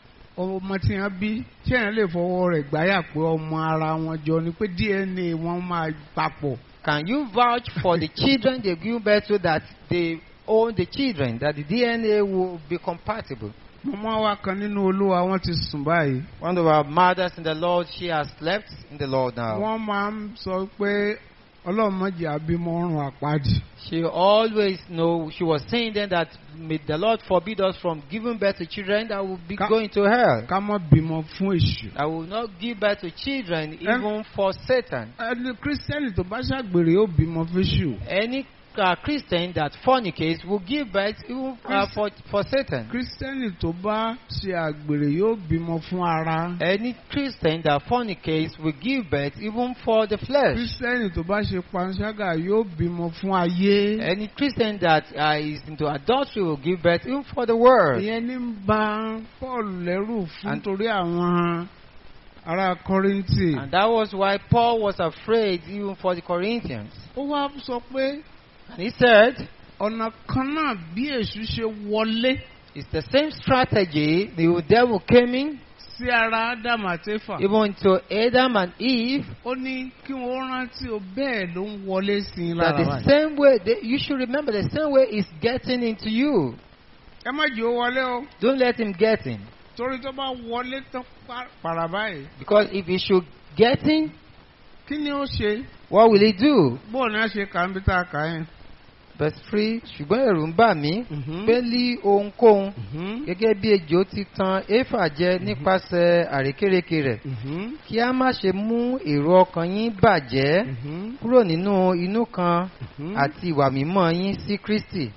tí wọ́n bí ṣé èèyàn lè fọwọ́ rẹ̀ gbáyà pé ọmọ ara wọn jọ ni pé DNA wọn máa papọ̀. Can you vouch for the children they give birth to that they own the children, that the DNA will be compatible? mọ́mọ́ wa kan nínú olúwa wọ́n ti sùn báyìí. One of our mothers in the Lord, she has slept in the Lord now. wọ́n máa ń sọ pé ọlọ́run má jẹ́ àbímọ ọrùn àpáàdì. She always know, she was saying then that may the Lord forbid us from giving birth to children that will be going to hell. ká má bímọ fún èṣù. I will not give birth to children even for Satan. ẹni kírísítẹ́nì tó bá ṣàgbèrè yóò bímọ fẹ́ṣù. Any Christian that fornicates will give birth even for Satan. kírísítẹ́nì tó bá ṣe àgbèrè yóò bímọ fún ara. Any Christian that fornicates will give birth even for the flesh. kírísítẹ́nì tó bá ṣe panṣágà yóò bímọ fún ayé. Any Christian that is into adultery will give birth even for the world. ìyẹn ní ń ba Paul lẹ́rù fún torí àwọn ará Kọ́ríńtì. And that was why Paul was afraid even for the Corinthians. ó wá sọ pé And he said, ọ̀nà kan náà bí èṣù ṣe wọlé it's the same strategy the devil came in sí ara Ádámù àti Éfà. even to Adam and Eve. ó ní kí wọ́n rántí o bẹ́ẹ̀ ló ń wọlé sí i That lára the báyìí. same way, you should remember the same way is getting into you. ẹ má jẹ́ ó wọlé o Don't let him get in. torí tó bá wọlé tán para báyìí Because if he should get in, kí ni ó ṣe. what will he do? bóun ni a ṣe kà ń bí tá a kà yẹn. Verse 3, ṣùgbọ́n ẹ̀rù ń bà mí pé lí ohunkóhun gẹ́gẹ́ bí ejò ti tan Éfà jẹ nípasẹ̀ àrékérekè rẹ̀, kí a má ṣe mú èrò ọkàn yín bàjẹ́ kúrò nínú inú kan àti ìwà mímọ́ yín sí Kristi.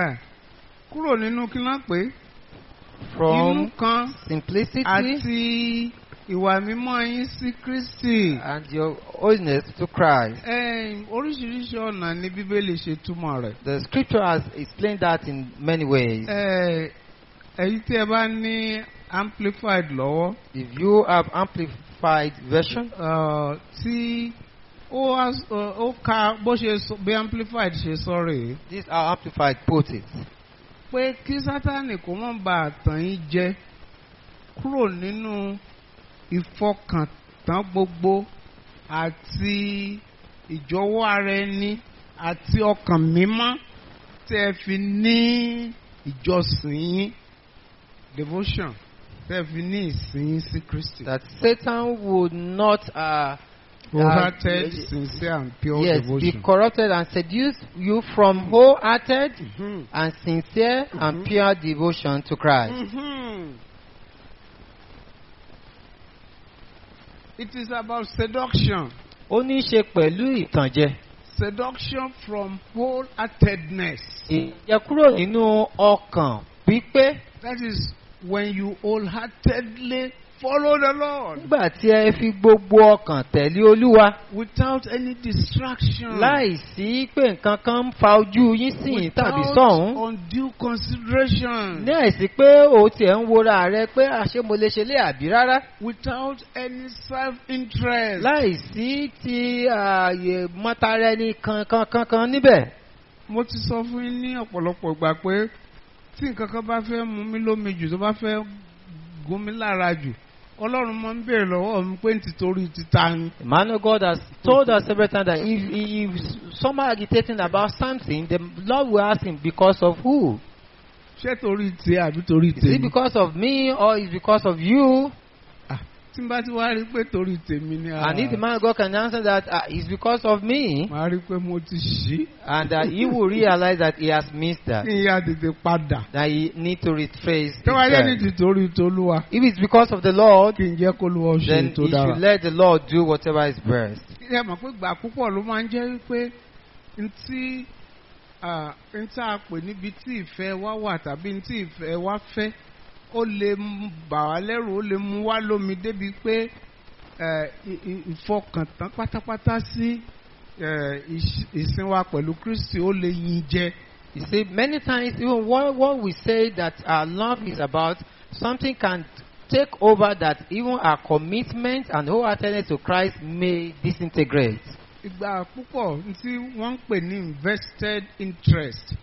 kúrò nínú kí ló ń pè é. From inú kan simplicity àti ìwà mímọ́ yín sí Kristi. and your holiness to Christ. oríṣiríṣi ọ̀nà ni Bíbélì ṣe túmọ̀ rẹ̀. The scripture has explained that in many ways. èyí tí ẹ bá ní amplified lọ́wọ́. If you have amplified version, tí ó ka bó ṣe bí amplified ṣe sọ rèé. this our amplified put it. pé kí Sátánì kó má bàa tàn yín jẹ kúrò nínú ìfọkàntán gbogbo àti ìjọ̀wọ́ ara ẹni àti ọkàn mímọ́ tẹ́ ẹ fi ní ìjọsìn yín devotion tẹ́ ẹ fi ní ìsìn yín sí Kristi. That Satan would not wholehearted, sincere and pure devotion. be corrupted and seduce you from wholehearted and sincere and pure devotion to Christ. It is about seduction. Ó ní í ṣe pẹ̀lú ìtànjẹ. Seduction from wholeheartedness. Ìyẹ̀kúrò nínú ọkàn pípé. That is when you wholeheartedly follow the Lord Nígbà tí ẹ fi gbogbo ọkàn tẹ̀lé Olúwa. without any distraction, Láì sí pé nǹkan kan ń fa ojú yín sí tàbí sọ́hún. without undue consideration, Ní àìsí pé o tiẹ̀ ń wora rẹ pé àṣé mo lè ṣe lé àbí rárá. without any self-interest. Láì sí ti ààyè mọ́tara ẹni kankan níbẹ̀. Mo ti sọ fún yín ní ọ̀pọ̀lọpọ̀ ìgbà pé tí nǹkan kan bá fẹ́ mú mi lómi jù tó bá fẹ́ gún mi lára jù, Ọlọ́run máa ń béèrè lọ́wọ́ mi pé nítorí títa ni. The man of God has told us several times that if someone agitating about something, the Lord will ask him, because of who? Ṣé torí tiẹ̀ àbí torí Is it tèmi? because of me or is it because of you? Tí n bá ti wá rí i pé torí tèmi ni And if the man of God can answer that it's because of me, màá rí i pé mo ti ṣí. and he will realize that he has missed that, Kí n yá tètè padà. that he need to retrace Tí wàá yẹ ní himself. tìtorí tolúwa, If it's because of the Lord, kí n jẹ́ kó lu ọṣẹ then tó he dára. should let the Lord do whatever is best. Ẹ mọ̀ pé ìgbà púpọ̀ ló máa ń jẹ́ wípé ntí a pè níbi tí ìfẹ́ wa wà tàbí ntí ìfẹ́ wa fẹ́ ó lè bà wá lẹ́rù, ó lè mú wá lómi débi pé ìfọkàntán pátápátá sí ìsìn wa pẹ̀lú Kristi ó lè yin jẹ. You see, many times even what we say that our love is about, something can take over that even our commitment and wholeheartedness to Christ may disintegrate. Ìgbà púpọ̀ tí wọ́n ń pè ní invested interest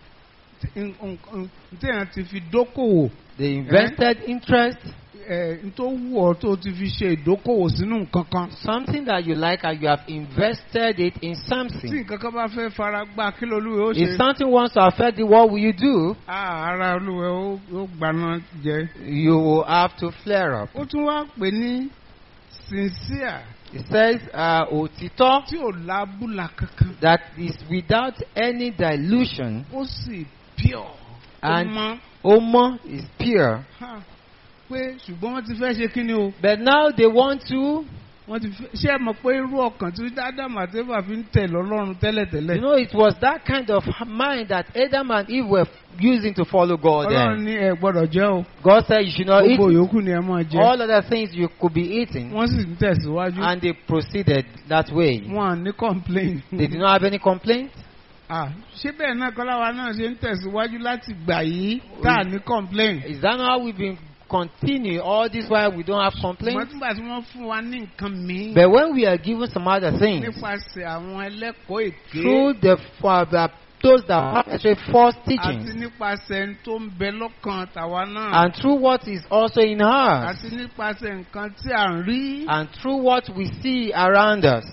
tí èèyàn ti fi dókòwò. The invested interest, tó wù ọ́ tó ti fi ṣe ìdókòwò sínú nǹkan kan. something that you like and you have invested it in Tí something. nǹkan kan bá fẹ́ fara gbá kí lolúwe ó If ṣe. something wants to affect it, what will you do? Ara olúwe ó gbaná jẹ. You will have to flare up. Ó tún wá pè ní sincere It says, òtítọ́, tí ò lábùlà kankan. that is without any dilution, Ó sì pure. And- Ó mọ́. ó mọ́, is pure. Pé ṣùgbọ́n wọ́n ti fẹ́ ṣe kí ni o. But now they want to, Wọ́n ti fẹ́ ṣé ẹ mọ̀ pé irú ọkàn tí Ádámù àti Éfà fi ń tẹ̀ lọ́lọ́run tẹ́lẹ̀tẹ́lẹ̀. you know, it was that kind of mind that Adam and Eve were using to follow God. Ọlọ́run Then ní ẹ gbọ́dọ̀ jẹ o. God said you should not eat Gbogbo yòókù ni ẹ máa jẹ. all other things you could be eating, Wọ́n sì ń tẹ̀síwájú. and they proceeded that way. Wọ́n à ní complain. They did not have any complaints. Ṣé bẹ́ẹ̀ náà kọ́láwa náà ṣe ń tẹ̀síwájú láti gbà yìí tá à ní complain. Is that not how we've been continue all this while we don't have Wọ́n complaints? tún gbà tí wọ́n fún wa ní nǹkan míì. But when we are given some other things Nípasẹ̀ àwọn ẹlẹ́kọ̀ọ́ èké. through those that have false Àti teachings, nípasẹ̀ ẹni tó ń bẹ lọ́kàn tàwa náà. and through what is also in us, Àti nípasẹ̀ nǹkan tí à ń rí. and through what we see around us,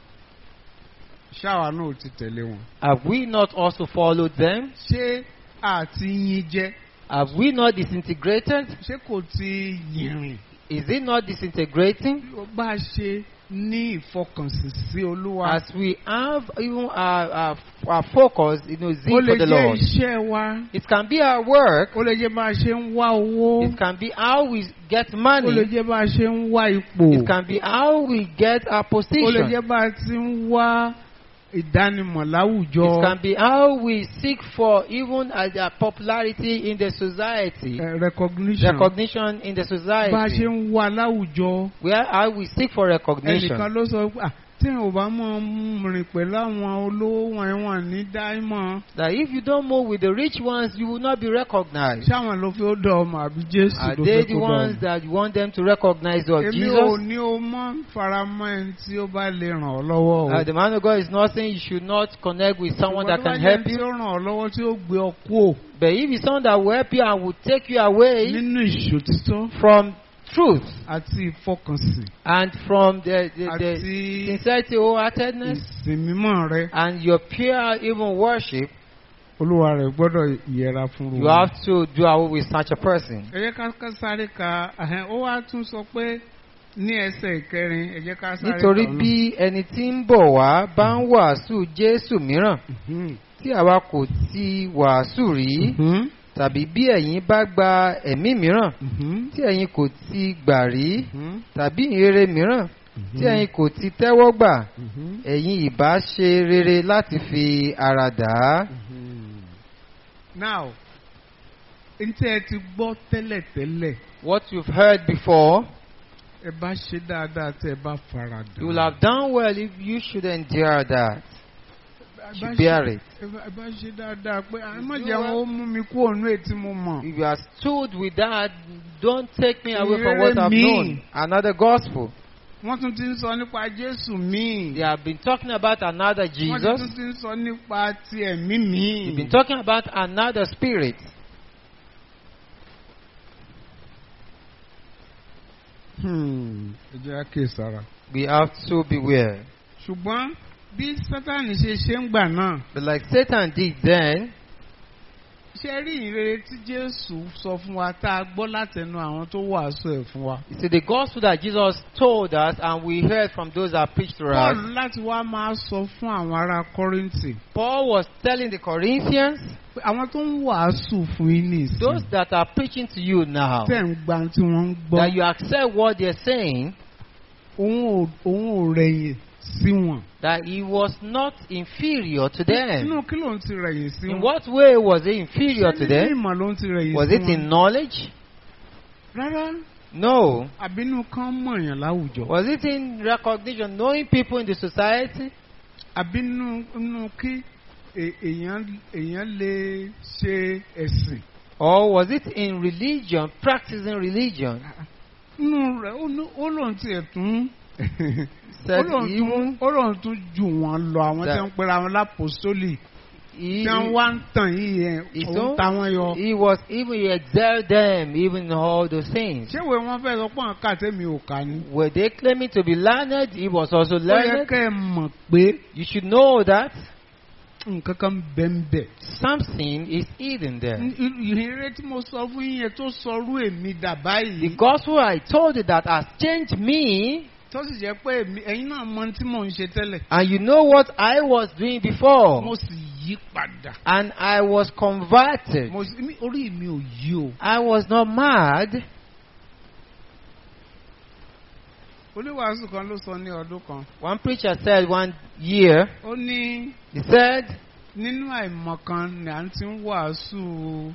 Ṣáwa náà ò ti tẹ̀lé wọn. have we not also followed them? Ṣé àti yín jẹ́? Have we not disintegrated? Ṣé kò ti yìnrìn? Is it not disintegrating? Bí o bá ṣe ní ìfọkànsìn sí Olúwa. As we have even our focus, Ó zeal lè for the jẹ́ Lord. iṣẹ́ wa. It can be our work. Ó lè jẹ́ bá a ṣe ń wá owó. It can be how we get Ó lè money. jẹ́ bá a ṣe ń wá ipò. It can be how we get our Ó lè position. jẹ́ bá a ti ń wá ìdánimọ̀ láwùjọ. It can be how we seek for even popularity in the society, recognition in the Bá a ṣe society. ń wá láwùjọ. Where how we seek for Ẹnìkan recognition. ló sọ pé tí ò bá mọ̀ rìn pẹ̀lú àwọn olówó wọn ẹ̀wọ̀n ní dáìmọ̀. That if you don't move with the rich ones, you will not be recognized. Ṣáwọn ló fi ó dọ̀ ọmọ àbí Jésù Are ló they fẹ́ the kó dọ̀ ones ọmọ. that you want them to recognize you of Èmi ò Jesus? ní o mọ́ faramọ́ ẹni tí ó bá lè ràn ọ́ lọ́wọ́ o. The man of God is not saying you should not connect with someone that can help Tí you. ó ràn ọ́ lọ́wọ́ tí ó gbé ọ kúò But if it's someone that will help you and will take you away nínú ìṣòtítọ́ from truth àti ìfọkànsìn and from the àti sincerity, wholeheartedness, ìsìn mímọ́ rẹ, and your pure even worship, Olúwa rẹ̀ gbọ́dọ̀ yẹra fún you have to do away with such a person. Ẹ jẹ́ ká sáré ka ó wá tún sọ pé ní ẹsẹ̀ ìkẹrin ẹ jẹ́ ká sáré Nítorí ka ọ̀nà. bí ẹni tí ń bọ̀ wá bá ń wàásù Jésù mìíràn tí àwa kò ti wàásù rí, tàbí bí ẹ̀yin bá gba ẹ̀mí mìíràn tí ẹ̀yin kò ti gbà rí, tàbí ìrere mìíràn tí ẹ̀yin kò ti tẹ́wọ́ gbà, ẹ̀yin ìbá ṣe rere láti fi ara dà á. Now, ntẹ́ ẹ ti gbọ́ tẹ́lẹ̀tẹ́lẹ̀ What you've heard before, ẹ bá ṣe dáadáa tẹ́ ẹ bá faradà. You will have done well if you should endure that. You bear it. ẹ bá ṣe dáadáa pé ẹ má jẹ́ wọn ó mú mi kú òun ètí mo mọ̀. If you are stood with that, don't take me away from what Ìrere I've mi. known. Another gospel. Wọ́n tún ti ń sọ nípa Jésù míì. They have been talking about another Wọ́n Jesus. tún ti ń sọ nípa ti ẹ̀mí míì. They've been talking about another spirit. Ẹ jẹ́ kí sára. We have to beware. Ṣùgbọ́n bí Sátánì ṣe ń gbà náà. But like Satan did then, Ṣé rí ìrere tí Jésù sọ fún wa tá a gbọ́ látẹnu àwọn tó wàásù ẹ̀ fún wa? you see, the gospel that Jesus told us and we heard from those that preached to Paul us. láti wá máa sọ fún àwọn ará Kọ́ríńtì. Paul was telling the Corinthians, Pé àwọn tó ń wàásù fún yín ní ìsìn. those that are preaching to you now, Tẹ̀ ń gba tí wọ́n ń gbọ́. that you accept what they're saying, Òun ò rẹ̀yìn sí wọn. that he was not inferior to them. Inú kí ló ń ti rẹ̀yìn sí In wọn? what way was he inferior to Ṣé nínú them? ìmọ̀ ló ń ti rẹ̀yìn Was sí it wọn? in knowledge? Rárá. No. Àbínú kan mọ̀yàn láwùjọ. Was it in recognition, knowing people in the society? Àbínú kí èèyàn lè ṣe ẹ̀sìn. Or was it in religion, practicing religion? Inú rẹ̀ ó lóun tiẹ̀ tún. Said even Ó lóun tún jù wọ́n lọ àwọn tí wọ́n ń pera wọn lápòsólì. Tí wọ́n wá ń tàn yìí yẹn, òun ta wọ́n yọ. he was even he excelled them even in all those things. Ṣé ìwé wọn fẹ́ sọ pé àwọn kà tẹ́mi ò kà ní? Were they claiming to be learned? He was also Ó yẹ learned. kẹ́ ẹ mọ̀ pé You should know that nǹkan kan bẹ́ẹ̀ ń bẹ̀. something is hidden there. Ìhìnrere tí mo sọ fún yín yẹn tó sọrú èmi dà The báyìí. gospel I told you that has changed me, Tó sì jẹ́ pé ẹ̀yin náà mọ tí mò ń ṣe tẹ́lẹ̀. and you know what I was doing before, Mo sì yí padà. and I was converted. Orí mi ò yí o. I was not mad. Oníwàásù kan ló sọ ní ọdún kan. One preacher said one year, Ó ní he said, nínú àìmọ̀kan ni à ń ti ń wàásù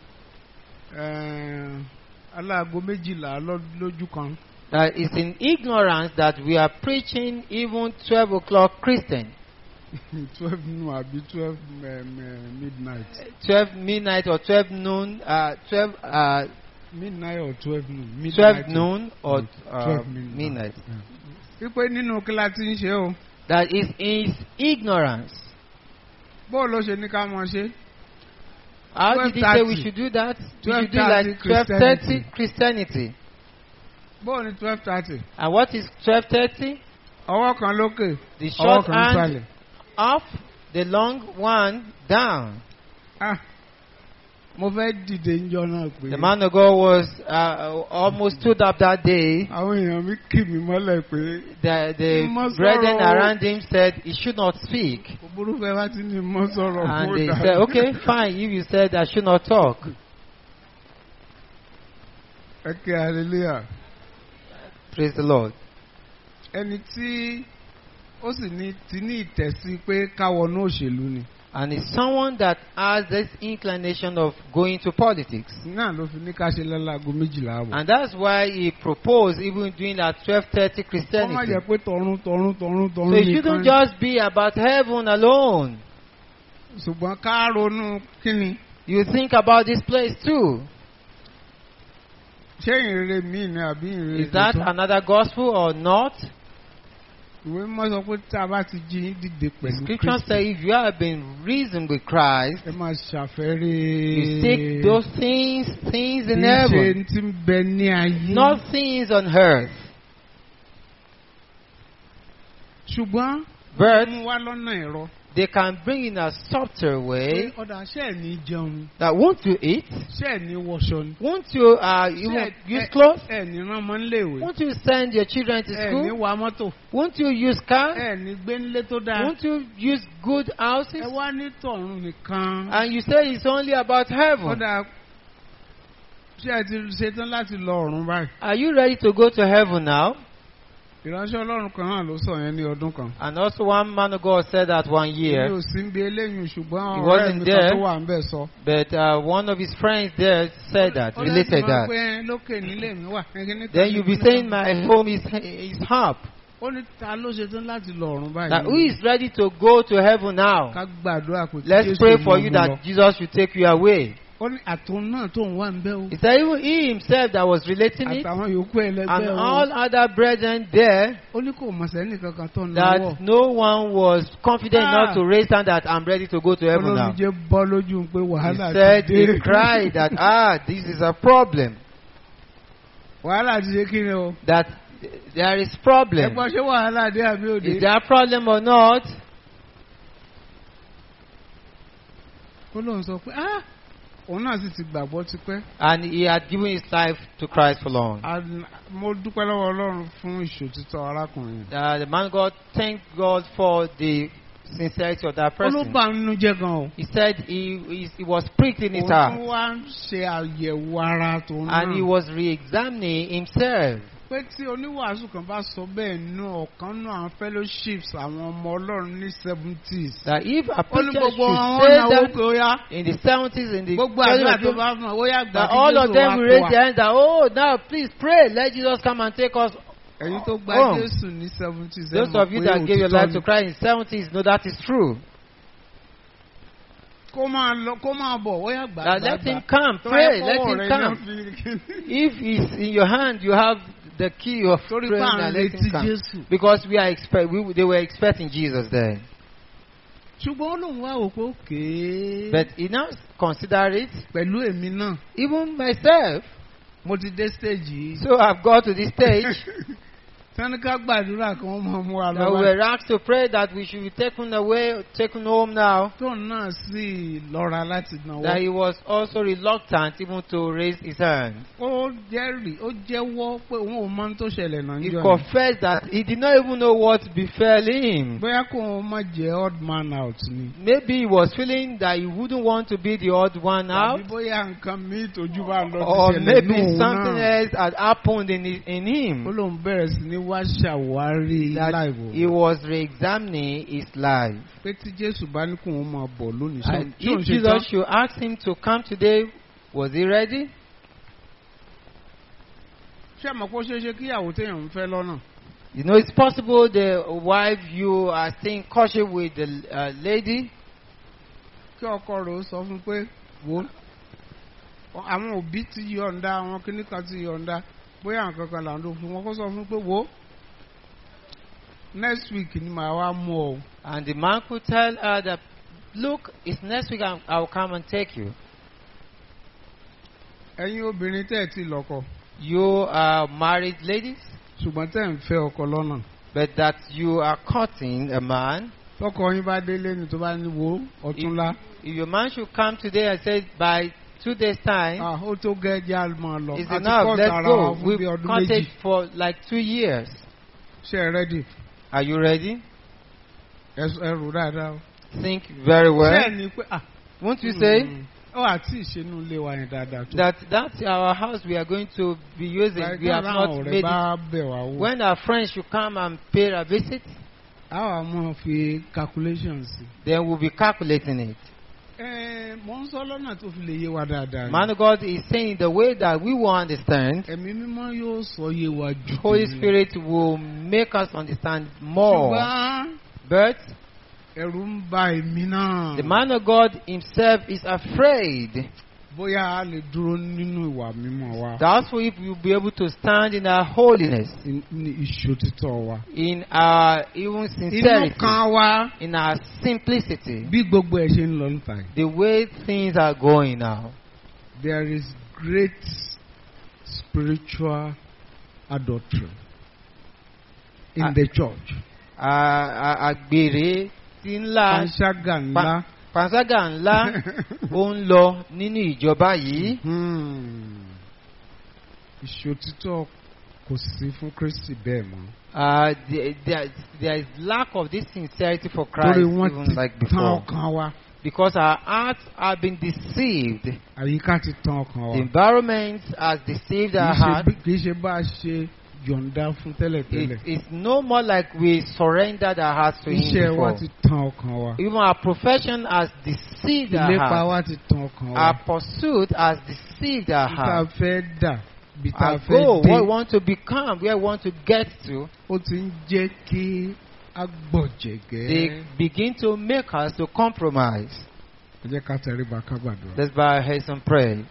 aláago méjìlá lójú kan. that it's in ignorance that we are preaching even 12 o'clock Christian. 12 noon àbí 12 midnight. 12 midnight or 12 noon, 12, Midnight or 12 noon. 12 noon or 12 midnight. Wípé nínú kí la ti ń ṣe o. That is in ignorance. Bó ló ṣe ní ká mọ̀ ṣe? How did he say we 12:30. should do that? We 12:30 should do like 12:30 Christianity. Bó ní 12:30? And what is 12:30? Ọwọ́ kan lókè. The Ọwọ́ short kan hand nísàlẹ̀. up, the long one down. Mo fẹ́ dìde ńjọ́ náà pé. The man of God was almost stood up that day. Àwọn èèyàn mi kì mí mọ́lẹ̀ pé. The Must brethren sorrow. around him said he should not speak. Òbúrú fẹ́ wá ti ní mọ́ sọ̀rọ̀. And kó they dà. said, okay, fine, if you said I should not talk. Ẹ kí hallelujah. Praise the Lord. Ẹni tí ó sì ti ní ìtẹ̀sí pé káwọnú òṣèlú ni. And it's someone that has this inclination of going to politics. Náà ló fi ní ká ṣe lálago méjìlá àbọ̀. And that's why he proposed even doing that 12:30 Kọ́ má Christianity. jẹ́ pé tọ̀run So it shouldn't just be about heaven alone. Ṣùgbọ́n ká ronú kíni. You think about this place too. Ṣé ìrere mi ni àbí ìrere Is that tuntun? another gospel or not? Ìwé mímọ́ sọ pé tá a bá ti jí yín dìde pẹ̀lú Scripture Kristi. says if you have been reasoned with Christ, Ẹ máa ṣàfẹ́rí. you seek those things in Kì í ṣe heaven, ti ń bẹ ní ayé. not things on earth. Ṣùgbọ́n But mú wá lọ́nà ẹ̀rọ. they can bring in a softer way Ọ̀dà ṣẹ́ ẹ̀ ní jẹun. that won't you eat? Ṣẹ́ ẹ̀ ní wọṣọ ni. Won't you even use clothes? Ẹ̀ ní rán ọmọ níléèwé. Won't you send your children to Ẹ̀ ní school? wa mọ́tò. Won't you use cars? Ẹ̀ ní gbé nílé tó dáa. Won't you use good houses? Ẹ wá ní tọ̀run nìkan. And you say it's only about heaven. Ọ̀dà ṣé ẹ ti ṣetán láti lọ ọ̀run báyìí? Are you ready to go to heaven now? Ìránṣẹ́ Ọlọ́run kan náà ló sọ yẹn ní ọdún kan. And also one man of God said that one Mi year, ò sí ń bí eléyìí ṣùgbọ́n He ọ̀rẹ́ wasn't mi there. kan tó wà ń bẹ̀ sọ. but one of his friends there said that, Ó related lẹ́sìn máa that. pé lókè nílé mi wà. Then you'll be saying my home is up. Ó ní ta ló ṣe tán láti lọ ọ̀run That who báyìí. is ready to go to heaven now? Ká gbàdúrà kò tí Let's Jésù pray mú for un you lọ. that Jesus should take you away. Ó ní àtún náà tó ń wà ń bẹ́ o. He said even he himself that was relating it, Àtàwọn yòókù ẹlẹgbẹ́ and o. all other brethren there, Ó ní kò mọ̀ sẹ́ni kankan tó ń náwó. that no one was confident enough to raise hand that I'm ready to go to heaven now. Olómijé bọ́ lójú pé He wàhálà said, ti dé. he cried that, this is a problem. Wàhálà ti dé kí ni o. That there is problem. Ẹgbọ́n ṣé wàhálà dé àbí òde? Is there a problem or not? Ó lóun sọ pé òun náà sì ti gbàgbọ́ tipẹ́. And he had given his life to Christ for long. Mo dúpẹ́ lọ́wọ́ Ọlọ́run fún ìṣòtítọ́ arákùnrin. The man of God thanked God for the sincerity of that Ó ló person. bà nínú jẹ́ gan o. He said he was pricked in his Òun heart. tún wá ń ṣe àyẹ̀wò ara tòun náà. And he was re-examining himself. Pé tí oníwàásù kan bá sọ bẹ́ẹ̀ nú ọ̀kan náà àwọn fellowships àwọn ọmọ Ọlọ́run ní 70s. That if a Ó ní preacher gbogbo should àwọn say náwó that pé ó yá. in the 70s, in the Gbogbo àdúrà tó 20s, bá fún ọ, ó yá gbà that kí all of Jésù them wá will kó raise wa. their hands that, oh, now please pray, let Jesus come and take us. Ẹ̀yin tó gba home. Jésù ní 70s. Those of you that gave your life to Christ in 70s know that is true. Kó máa bọ̀, ó yá gbà. That let him come, pray, let him come. If it's in your hand, you have the key of Torí praying pé à and ń let him retí come. Jésù. Because they were expecting Jesus there. Ṣùgbọ́n ó lóun wá wò pé òkè. But he now consider it, Pẹ̀lú èmi náà, even myself. mo ti dé stage yìí. So I've got to this stage Sani ká gbàdúrà kí wọ́n máa mú wa that we lọ. were asked to pray that we should be taken away, taken home now. Tóun náà sì lọ́ra láti náwó. That he was also reluctant even to raise his hand. Ó jẹ́wọ́ pé òun ò mọ ohun tó ṣẹlẹ̀ náà He níjọ́ yẹn. confessed that he did not even know what befell him. Bóyá kó o má jẹ́ odd man out ni. Maybe he was feeling that he wouldn't want to be the odd one out. Tàbí bóyá nǹkan míì tójú bá lọ Or ti ṣẹlẹ̀ maybe ní òun something náà. else had happened in Ó him. lóun bẹ̀rẹ̀ sí ní wá ṣàwárí That láìwò. he was re-examining his life. Pé tí Jésù bá ní kó òun máa bọ̀ lónìí. And Ṣé òun if ṣe tán? Jesus should ask him to come today, was he ready? Ṣé àmọ́ kó ṣeé ṣe kíyàwó téèyàn ń fẹ́ lọ́nà? You know, it's possible the wife you are staying cautious with the lady. Kí ọkọ rẹ̀ ó sọ fún pé wo àwọn òbí ti yọ̀ǹda àwọn kíníkan ti yọ̀ǹda bóyá nǹkan kan là ń lò fún wọn kó sọ fún pé wo next week ni màá wá mú ọ. And the man could tell her that, look, it's next week I'll come and take you. Ẹ̀yin obìnrin tẹ́ ẹ̀ ti lọ́kọ You are married ladies, ṣùgbọ́n tẹ́ ẹ̀ ń fẹ́ ọkọ lọ́nà. but that you are courting a man. Tọkọ yín bá délé ni tó bá ní wo ọ̀túnla. If your man should come today and say, by 2 days' time, Ó tó gẹ́gẹ́ àmọ́ lọ. it's Àti enough, kọ́ọ̀tù let's ara wa go. fún We've bí ọdún courted méjì. for like 2 years. Ṣé ẹ rẹ́dì? Are you ready? Ẹ rò dáadáa o. Think very well. Ṣé ẹ ní pé Won't you say ó àti ìṣẹ́nu ilé wa yẹn dáadáa tó. that's our house we are going to be using? We have not made bá it. bẹ̀ wá wò. When our friends should come and pay a visit, Àwa máa fi calculations sí. then we'll be calculating it. Mo ń sọ lọ́nà tó fi lè yé wa dáadáa. Man of God is saying the way that we will understand, Ẹ̀mí mímọ́ yóò sọ yé wa jù. Holy Spirit will make us understand more. Ṣùgbọ́n But ẹ̀rù ń ba èmi náà. the man of God himself is afraid. Bóyá a lè dúró nínú ìwà mímọ́ wa. That's why if we will be able to stand in our holiness, Ní ìṣòtítọ́ wa. in our even Inú sincerity, kan wa in our simplicity, bí gbogbo ẹ̀ ṣe ń lọ níta yìí. the way things are going now. There is great spiritual adultery in the church. Àgbèrè tí ńlá, Panṣágà ńlá. panṣágà ńlá ó ń lọ nínú ìjọba yìí. Ìṣòtítọ́ kò sí fún Kristi bẹ́ẹ̀ mọ́. There is lack of this sincerity for Christ Torí wọ́n even ti like tán before. ọkàn wa. Because our hearts have been deceived. Àyíká ti tán ọkàn wa. The environment has deceived our hearts. Kì í ṣe bá a ṣe yọ̀ǹda fún tẹ́lẹ̀tẹ́lẹ̀. It's no more like we surrendered our hearts to Him Iṣẹ́ wa before. ti tan ọkàn wa. Even our profession has deceived our Ìlépa hearts. wa ti tan ọkàn wa. Our pursuit has deceived our Bí tá a hearts. fẹ́ dà, bí tá a Our fẹ́ goal, what we dé, want to become, where we want to get to, ó ti ń jẹ́ kí a gbọ̀jẹ̀gẹ́. they begin to make us to compromise. Ẹ jẹ́ ká tẹríba ká gbàdúrà. Let's bow our heads and pray.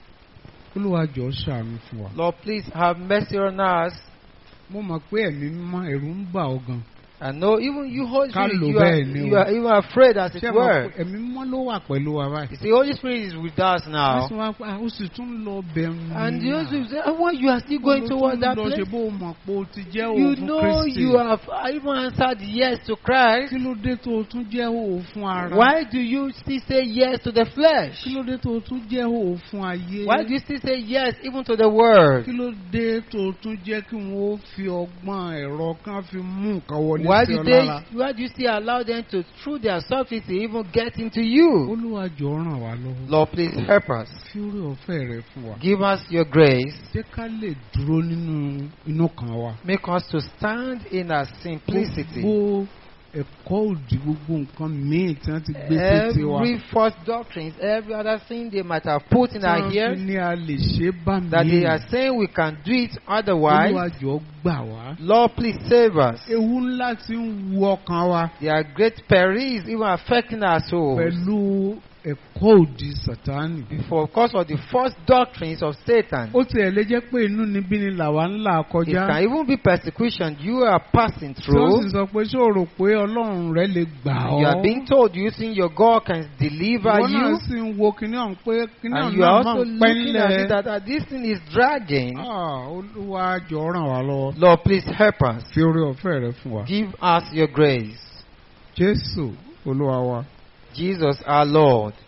Olúwa jọ̀ọ́ ṣàánú fún wa. Lord, please have mercy on us. Mo mọ̀ pé ẹ̀mí mímọ́ ẹ̀rù ń bà ọ́ gan. I know even you, Holy Ká Spirit, lò you bẹ́ẹ̀ ni o. are even afraid, as it Ṣé ẹ mọ̀ were. pé ẹ̀mí mímọ́ ló wà pẹ̀lú wa báyìí? You see, Holy Spirit is with us now. Nísìnyí wá pé ó sì tún lọ bẹ̀rù. And you also say, why you are still going toward that Ṣe place? bó o mọ̀ pé o ti jẹ́ You òun fún know Kristi. you have even answered yes to Christ. Kí ló dé tó o tún jẹ́ òun fún ara? Why do you still say yes to the flesh? Kí ló dé tó o tún jẹ́ òun fún ayé? Why do you still say yes even to the word? Kí ló dé tó o tún jẹ́ kí wọ́n fi ọgbọ́n ẹ̀rọ kan fi mú nǹkan wọlé Why sí do ọ lára? why do you still allow them to, through their subtlety, even get into you? Olúwa jọ̀ọ́ ràn wá lọ́wọ́. Lord, please help us. Fi orí ọ̀fẹ́ rẹ fún wa. Give us your grace. Jẹ́ ká lè dúró nínú inú kan wa. Make us to stand in our simplicity. Gbogbo ẹ̀kọ́ òdì gbogbo nǹkan míì tí wọ́n ti gbé sétí wa. Every false doctrines, every other thing they might have put in our Tí wọ́n ears, fi ní a lè ṣe bá mi. that they are saying we can do it otherwise. Olúwa jọ̀ọ́ gbà wá. Lord, please save us. Ewu ńlá tí ń wu ọkàn wa There are great perils even affecting our souls pẹ̀lú ẹ̀kọ́ òdì Sàtánì. because of the false doctrines of Satan. Ó tiẹ̀ lè jẹ́ pé inú níbí ni làwa ń là It kọjá. can even be persecution you are passing Tí wọ́n through. sì sọ pé ṣé o rò pé Ọlọ́run rẹ lè gbà You ọ́? are being told you think your God can deliver Ìwọ náà you, sì ń wo kinní ọ̀hún pé kinní and ọ̀hún you are náà máa also ń looking at it pẹ́ńlẹ̀. that this thing is dragging. Olúwa jọ̀ọ́ ràn wá lọ́wọ́. Lord, please help us. Fi oore ọ̀fẹ́ rẹ fún wa. Give us your grace. Jésù Olúwa wa. Jesus our Lord.